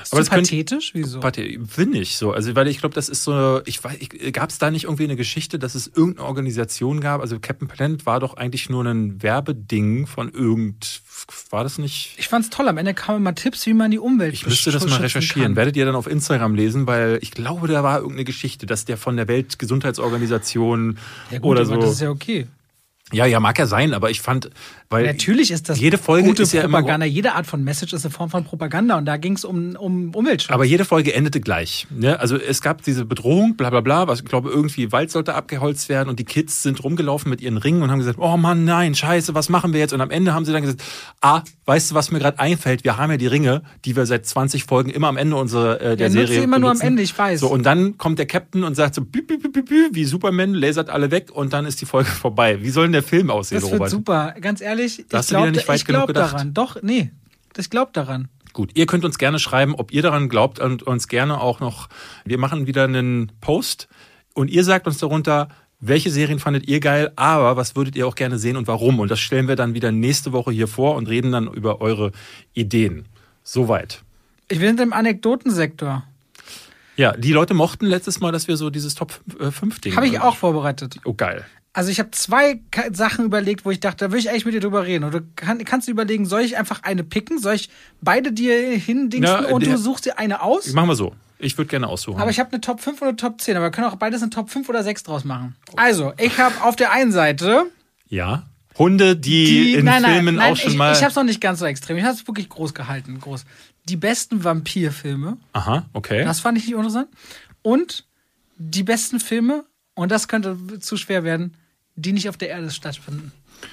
Ist das pathetisch? Wieso? Finde ich so. Also, weil ich glaube, das ist so, ich weiß, gab es da nicht irgendwie eine Geschichte, dass es irgendeine Organisation gab? Also Captain Planet war doch eigentlich nur ein Werbeding von irgend, war das nicht? Ich fand's toll. Am Ende kamen immer Tipps, wie man die Umwelt Ich müsste das mal recherchieren. kann. Werdet ihr dann auf Instagram lesen, weil ich glaube, da war irgendeine Geschichte, dass der von der Weltgesundheitsorganisation ja, gut, oder aber so. Das ist ja okay. Ja, ja, mag ja sein, aber ich fand, weil natürlich ist das jede Folge gute ist ja Propaganda. Immer, jede Art von Message ist eine Form von Propaganda und da ging es um, um Umweltschutz. Aber jede Folge endete gleich. Ne? Also es gab diese Bedrohung, bla bla bla, was ich glaube irgendwie Wald sollte abgeholzt werden und die Kids sind rumgelaufen mit ihren Ringen und haben gesagt, oh Mann, nein, scheiße, was machen wir jetzt? Und am Ende haben sie dann gesagt, ah, weißt du, was mir gerade einfällt? Wir haben ja die Ringe, die wir seit zwanzig Folgen immer am Ende unserer äh, der ja, Serie immer benutzen. nur am Ende, ich weiß. So, und dann kommt der Captain und sagt so, bü, bü, bü, bü, bü, wie Superman, lasert alle weg und dann ist die Folge vorbei. Wie soll denn der Film aussehen, das Robert? Das wird super. Ganz ehrlich, da ich glaube glaub daran. Doch, nee, ich glaube daran. Gut, ihr könnt uns gerne schreiben, ob ihr daran glaubt und uns gerne auch noch, wir machen wieder einen Post und ihr sagt uns darunter, welche Serien fandet ihr geil, aber was würdet ihr auch gerne sehen und warum? Und das stellen wir dann wieder nächste Woche hier vor und reden dann über eure Ideen. Soweit. Ich bin im Anekdotensektor. Ja, die Leute mochten letztes Mal, dass wir so dieses Top fünf Ding. Habe ich auch vorbereitet. Oh, geil. Also ich habe zwei Sachen überlegt, wo ich dachte, da will ich eigentlich mit dir drüber reden. Oder kann, kannst du überlegen, soll ich einfach eine picken? Soll ich beide dir hindingsen und du suchst dir eine aus? Machen wir so. Ich würde gerne aussuchen. Aber ich habe eine Top fünf und eine Top zehn. Aber wir können auch beides eine Top fünf oder sechs draus machen. Also, ich habe auf der einen Seite... Ja. Hunde, die, die in nein, Filmen nein, auch nein, schon ich, mal... Ich habe es noch nicht ganz so extrem. Ich habe es wirklich groß gehalten. Groß. Die besten Vampirfilme. Aha, okay. Das fand ich nicht interessant. Und die besten Filme, und das könnte zu schwer werden, die nicht auf der Erde stattfinden.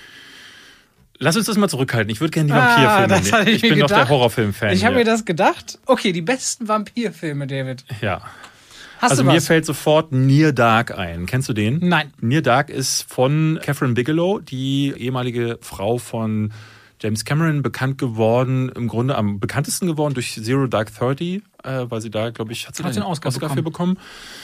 Lass uns das mal zurückhalten. Ich würde gerne die ah, Vampirfilme das nehmen. Ich, ich bin gedacht. doch der Horrorfilm-Fan. Ich habe mir das gedacht. Okay, die besten Vampirfilme, David. Ja. Hast also du mir was? fällt sofort Near Dark ein. Kennst du den? Nein. Near Dark ist von Catherine Bigelow, die ehemalige Frau von James Cameron, bekannt geworden, im Grunde am bekanntesten geworden durch Zero Dark Thirty, äh, weil sie da, glaube ich, hat sie hat den Oscar, Oscar bekommen. für bekommen.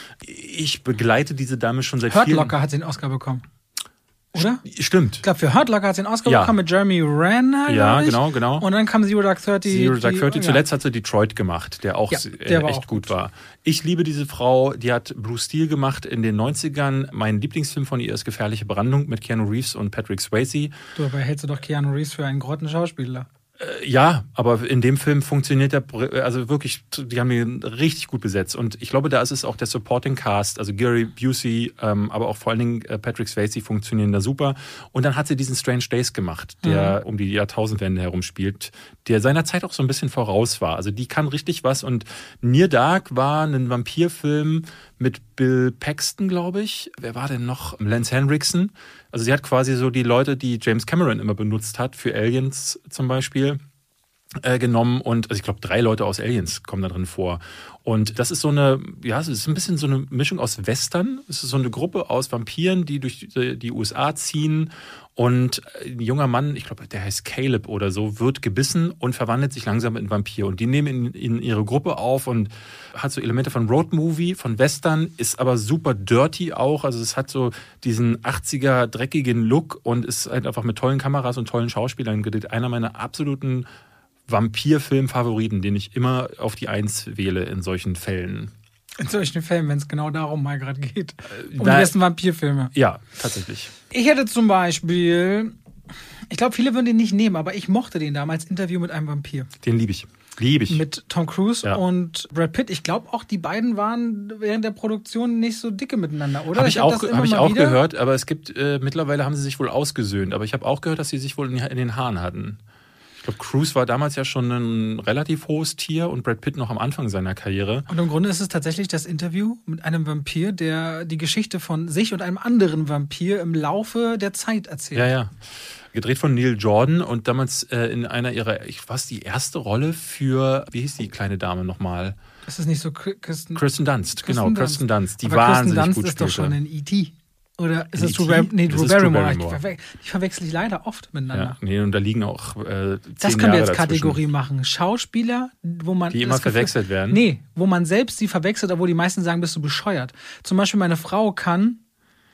Ich begleite diese Dame schon seit Hurt vielen... Locker hat sie den Oscar bekommen. Oder? Stimmt. Ich glaube, für Hurt Locker hat sie den Oscar Ja. bekommen mit Jeremy Renner. Ja, glaub ich. genau, genau. Und dann kam Zero Dark Thirty. Zero Dark die- Thirty. ja. Zuletzt hat sie Detroit gemacht, der auch Ja, äh, der war echt auch gut gut. war. Ich liebe diese Frau, die hat Blue Steel gemacht in den neunzigern. Mein Lieblingsfilm von ihr ist Gefährliche Brandung mit Keanu Reeves und Patrick Swayze. Du, aber hältst du doch Keanu Reeves für einen Grottenschauspieler. Äh, ja, aber in dem Film funktioniert der, also wirklich, die haben ihn richtig gut besetzt. Und ich glaube, da ist es auch der Supporting Cast, also Gary Busey, ähm, aber auch vor allen Dingen äh, Patrick Swayze funktionieren da super. Und dann hat sie diesen Strange Days gemacht, der mhm. um die Jahrtausendwende herum spielt, der seiner Zeit auch so ein bisschen voraus war. Also die kann richtig was. Und Near Dark war ein Vampirfilm mit Bill Paxton, glaube ich. Wer war denn noch? Lance Henriksen. Also sie hat quasi so die Leute, die James Cameron immer benutzt hat, für Aliens zum Beispiel, äh, genommen. Und also ich glaube, drei Leute aus Aliens kommen da drin vor. Und das ist so eine, ja, es ist ein bisschen so eine Mischung aus Western. Es ist so eine Gruppe aus Vampiren, die durch die, die U S A ziehen. Und ein junger Mann, ich glaube, der heißt Caleb oder so, wird gebissen und verwandelt sich langsam in Vampir. Und die nehmen ihn in ihre Gruppe auf und hat so Elemente von Roadmovie, von Western, ist aber super dirty auch. Also es hat so diesen achtziger dreckigen Look und ist halt einfach mit tollen Kameras und tollen Schauspielern gedreht. Einer meiner absoluten Vampirfilm-Favoriten, den ich immer auf die Eins wähle in solchen Fällen. In solchen Fällen, wenn es genau darum mal gerade geht. Um Da- die besten Vampirfilme. Ja, tatsächlich. Ich hätte zum Beispiel, ich glaube, viele würden den nicht nehmen, aber ich mochte den damals, Interview mit einem Vampir. Den liebe ich. Liebe ich. Mit Tom Cruise Ja. und Brad Pitt. Ich glaube auch, die beiden waren während der Produktion nicht so dicke miteinander, oder? Habe ich, hab auch, das immer hab ich mal auch wieder- gehört, aber es gibt, äh, mittlerweile haben sie sich wohl ausgesöhnt. Aber ich habe auch gehört, dass sie sich wohl in, in den Haaren hatten. Ich glaube, Cruise war damals ja schon ein relativ hohes Tier und Brad Pitt noch am Anfang seiner Karriere. Und im Grunde ist es tatsächlich das Interview mit einem Vampir, der die Geschichte von sich und einem anderen Vampir im Laufe der Zeit erzählt. Ja, ja. Gedreht von Neil Jordan und damals äh, in einer ihrer, ich was die erste Rolle für, wie hieß die kleine Dame nochmal? Ist es nicht so Kirsten, Kirsten Dunst, Kirsten genau, Dunst. Kirsten Dunst, die Aber wahnsinnig Kirsten Dunst gut ist doch spielte. schon in E T Oder ist In es Drew E T? Barrymore? Nee, Das Drew ist Drew Barrymore. Barrymore. Ich, verwe ich verwechsel die leider oft miteinander. Ja, nee, und da liegen auch äh, zehn Das können Jahre wir jetzt dazwischen. Kategorie machen. Schauspieler, wo man. Die immer das Gefühl- verwechselt werden? Nee, wo man selbst sie verwechselt, obwohl die meisten sagen, bist du bescheuert. Zum Beispiel meine Frau kann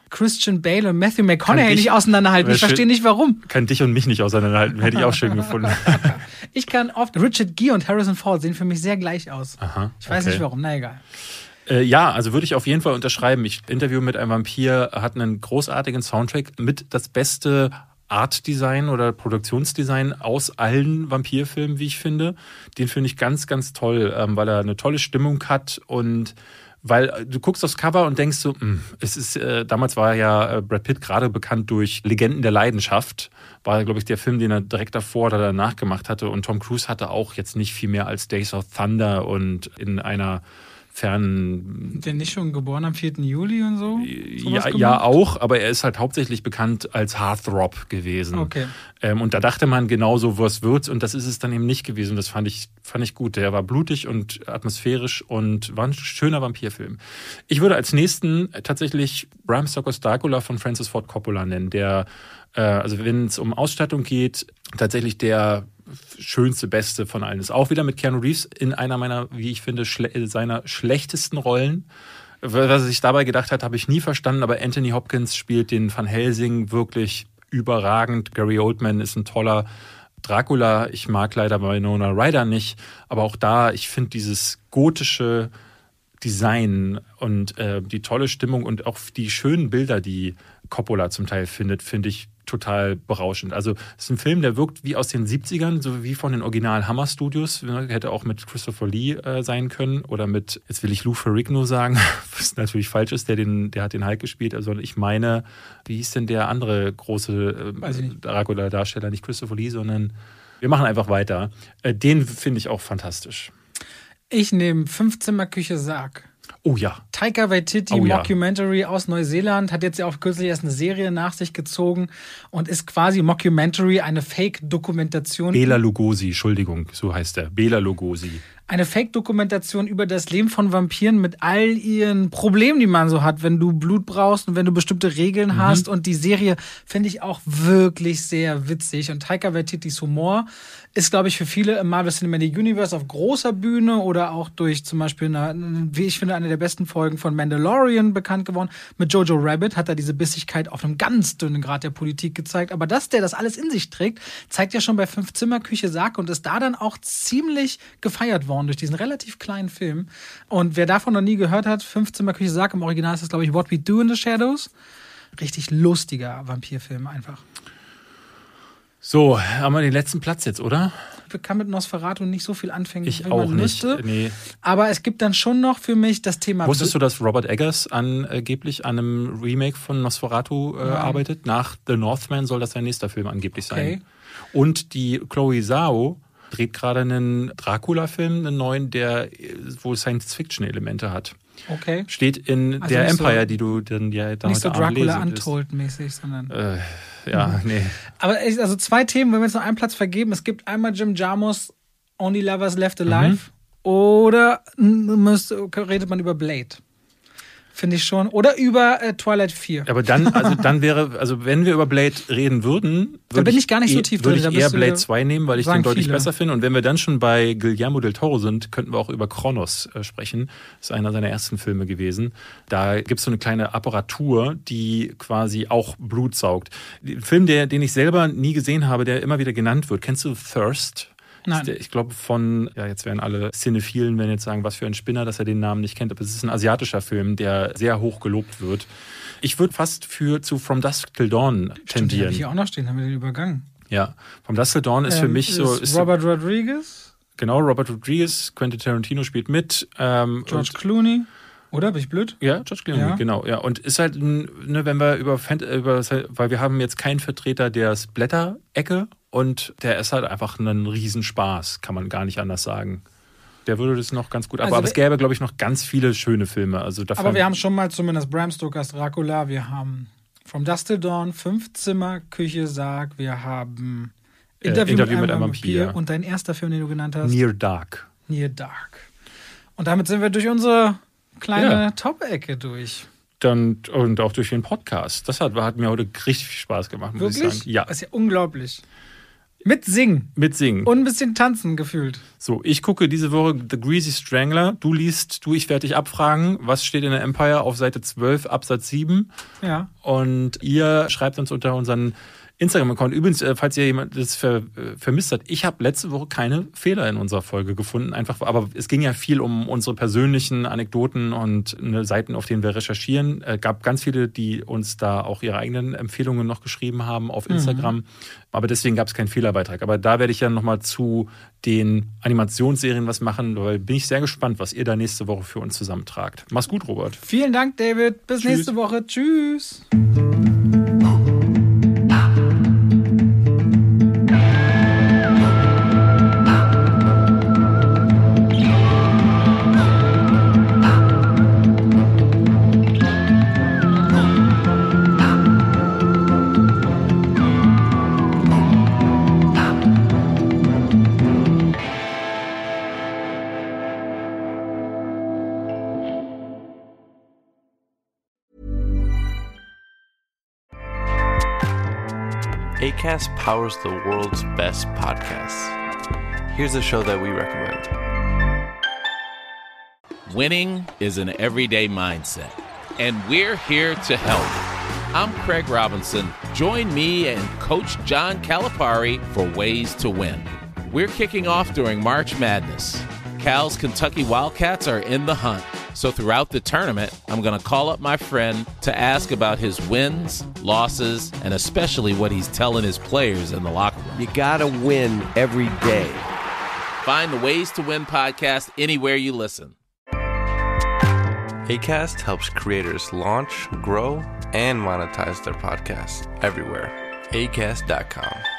Christian Bale und Matthew McConaughey dich, nicht auseinanderhalten. Ich verstehe nicht, warum. Kann dich und mich nicht auseinanderhalten. Hätte ich auch schön gefunden. Ich kann oft... Richard Gere und Harrison Ford sehen für mich sehr gleich aus. Aha, ich weiß okay. nicht, warum. Na, egal. Äh, ja, also würde ich auf jeden Fall unterschreiben. Ich Interview mit einem Vampir hat einen großartigen Soundtrack mit das beste Artdesign oder Produktionsdesign aus allen Vampirfilmen, wie ich finde. Den finde ich ganz, ganz toll, ähm, weil er eine tolle Stimmung hat und weil du guckst aufs Cover und denkst so, mh, es ist, äh, damals war ja äh, Brad Pitt gerade bekannt durch Legenden der Leidenschaft, war, glaube ich, der Film, den er direkt davor oder danach gemacht hatte, und Tom Cruise hatte auch jetzt nicht viel mehr als Days of Thunder und in einer fernen... Der nicht schon geboren am vierten Juli und so? Ja, ja, auch, aber er ist halt hauptsächlich bekannt als Heartthrob gewesen. Okay. Ähm, und da dachte man genauso, was wird's, und das ist es dann eben nicht gewesen. Das fand ich, fand ich gut. Der war blutig und atmosphärisch und war ein schöner Vampirfilm. Ich würde als nächsten tatsächlich Bram Stokers Dracula von Francis Ford Coppola nennen, der, äh, also wenn es um Ausstattung geht, tatsächlich der schönste, beste von allen ist. Auch wieder mit Keanu Reeves in einer meiner, wie ich finde, schle- seiner schlechtesten Rollen. Was er sich dabei gedacht hat, habe ich nie verstanden, aber Anthony Hopkins spielt den Van Helsing wirklich überragend. Gary Oldman ist ein toller Dracula. Ich mag leider Winona Ryder nicht, aber auch da, ich finde dieses gotische Design und äh, die tolle Stimmung und auch die schönen Bilder, die Coppola zum Teil findet, finde ich total berauschend. Also es ist ein Film, der wirkt wie aus den siebzigern, so wie von den Original Hammer Studios. Hätte auch mit Christopher Lee äh, sein können oder mit, jetzt will ich Lou Ferrigno sagen, was natürlich falsch ist, der, den, der hat den Hulk gespielt. Also ich meine, wie hieß denn der andere große äh, Dracula-Darsteller? Nicht Christopher Lee, sondern wir machen einfach weiter. Äh, den finde ich auch fantastisch. Ich nehme Fünfzimmer-Küche Sarg. Oh ja. Taika Waititi, oh, ja. Mockumentary aus Neuseeland, hat jetzt ja auch kürzlich erst eine Serie nach sich gezogen und ist quasi Mockumentary, eine Fake-Dokumentation. Bela Lugosi, Entschuldigung, so heißt er. Bela Lugosi. Eine Fake-Dokumentation über das Leben von Vampiren mit all ihren Problemen, die man so hat, wenn du Blut brauchst und wenn du bestimmte Regeln mhm. hast. Und die Serie finde ich auch wirklich sehr witzig. Und Taika Waititis Humor ist, glaube ich, für viele im Marvel Cinematic Universe auf großer Bühne oder auch durch zum Beispiel, eine, wie ich finde, eine der besten Folgen von Mandalorian bekannt geworden. Mit Jojo Rabbit hat er diese Bissigkeit auf einem ganz dünnen Grad der Politik gezeigt. Aber dass der das alles in sich trägt, zeigt ja schon bei Fünf-Zimmer-Küche Sarg und ist da dann auch ziemlich gefeiert worden durch diesen relativ kleinen Film. Und wer davon noch nie gehört hat, Fünf-Zimmer-Küche Sarg, im Original ist das, glaube ich, What We Do in the Shadows. Richtig lustiger Vampirfilm einfach. So, haben wir den letzten Platz jetzt, oder? Ich kann mit Nosferatu nicht so viel anfangen, ich wie auch man nicht. müsste. Nee. Aber es gibt dann schon noch für mich das Thema... Wusstest du, dass Robert Eggers angeblich an einem Remake von Nosferatu äh, arbeitet? Nach The Northman soll das sein nächster Film angeblich okay. sein. Und die Chloe Zhao dreht gerade einen Dracula-Film, einen neuen, der wohl Science-Fiction-Elemente hat. Okay. Steht in also der Empire, so, die du dann ja da nicht heute so Abend lesen Dracula Untold-mäßig, sondern... Äh, ja, nee. Aber ich, also zwei Themen, wenn wir jetzt noch einen Platz vergeben. Es gibt einmal Jim Jarmusch, Only Lovers Left Alive. Mhm. Oder müsst, redet man über Blade. Finde ich schon. Oder über äh, Twilight vier. Aber dann, also dann wäre, also wenn wir über Blade reden würden, da bin ich, ich gar nicht eh, so tief drin. Würde ich eher Blade zwei nehmen, weil ich den deutlich viele. besser finde. Und wenn wir dann schon bei Guillermo del Toro sind, könnten wir auch über Kronos äh, sprechen. Das ist einer seiner ersten Filme gewesen. Da gibt es so eine kleine Apparatur, die quasi auch Blut saugt. Ein Film, der, den ich selber nie gesehen habe, der immer wieder genannt wird. Kennst du Thirst? Nein. Der, ich glaube von, ja, jetzt werden alle Cinephilen, wenn jetzt sagen, was für ein Spinner, dass er den Namen nicht kennt, aber es ist ein asiatischer Film, der sehr hoch gelobt wird. Ich würde fast für zu From Dusk Till Dawn tendieren. Stimmt, den habe ich hier auch noch stehen, haben wir den übergangen. Ja, From Dusk Till Dawn ist ähm, für mich so... Ist Robert Rodriguez? Genau, Robert Rodriguez, Quentin Tarantino spielt mit. Ähm, George Clooney. Oder, bin ich blöd? Ja, George Clooney, ja. genau. Ja. Und ist halt, ne, wenn wir über, über, weil wir haben jetzt keinen Vertreter der Splatter-Ecke und der ist halt einfach ein Riesenspaß, kann man gar nicht anders sagen. Der würde das noch ganz gut, aber, also, aber es gäbe, glaube ich, noch ganz viele schöne Filme. Also davon aber wir haben schon mal zumindest Bram Stokers Dracula, wir haben From Dusk Till Dawn, Fünf-Zimmer, Küche, Sarg, wir haben Interview, äh, Interview mit, mit einem Vampir. Vampir und dein erster Film, den du genannt hast? Near Dark. Near Dark. Und damit sind wir durch unsere kleine ja. Top-Ecke durch. Dann, und auch durch den Podcast. Das hat, hat mir heute richtig viel Spaß gemacht, muss Wirklich? ich sagen. Ja. Das ist ja unglaublich. Mit Singen. Mit Singen. Und ein bisschen tanzen gefühlt. So, ich gucke diese Woche The Greasy Strangler. Du liest, du, ich werde dich abfragen, was steht in der Empire auf Seite zwölf, Absatz sieben. Ja. Und ihr schreibt uns unter unseren Instagram-Account. Übrigens, falls ihr jemand das ver, vermisst hat, ich habe letzte Woche keine Fehler in unserer Folge gefunden. Einfach, aber es ging ja viel um unsere persönlichen Anekdoten und ne, Seiten, auf denen wir recherchieren. Es gab ganz viele, die uns da auch ihre eigenen Empfehlungen noch geschrieben haben auf Instagram. Mhm. Aber deswegen gab es keinen Fehlerbeitrag. Aber da werde ich ja nochmal zu den Animationsserien was machen, weil bin ich sehr gespannt, was ihr da nächste Woche für uns zusammentragt. Mach's gut, Robert. Vielen Dank, David. Bis Tschüss. Nächste Woche. Tschüss. Acast powers the world's best podcasts. Here's a show that we recommend. Winning is an everyday mindset, and we're here to help. I'm Craig Robinson. Join me and Coach John Calipari for Ways to Win. We're kicking off during March Madness. Cal's Kentucky Wildcats are in the hunt. So throughout the tournament, I'm going to call up my friend to ask about his wins, losses, and especially what he's telling his players in the locker room. You got to win every day. Find the Ways to Win podcast anywhere you listen. Acast helps creators launch, grow, and monetize their podcasts everywhere. acast dot com.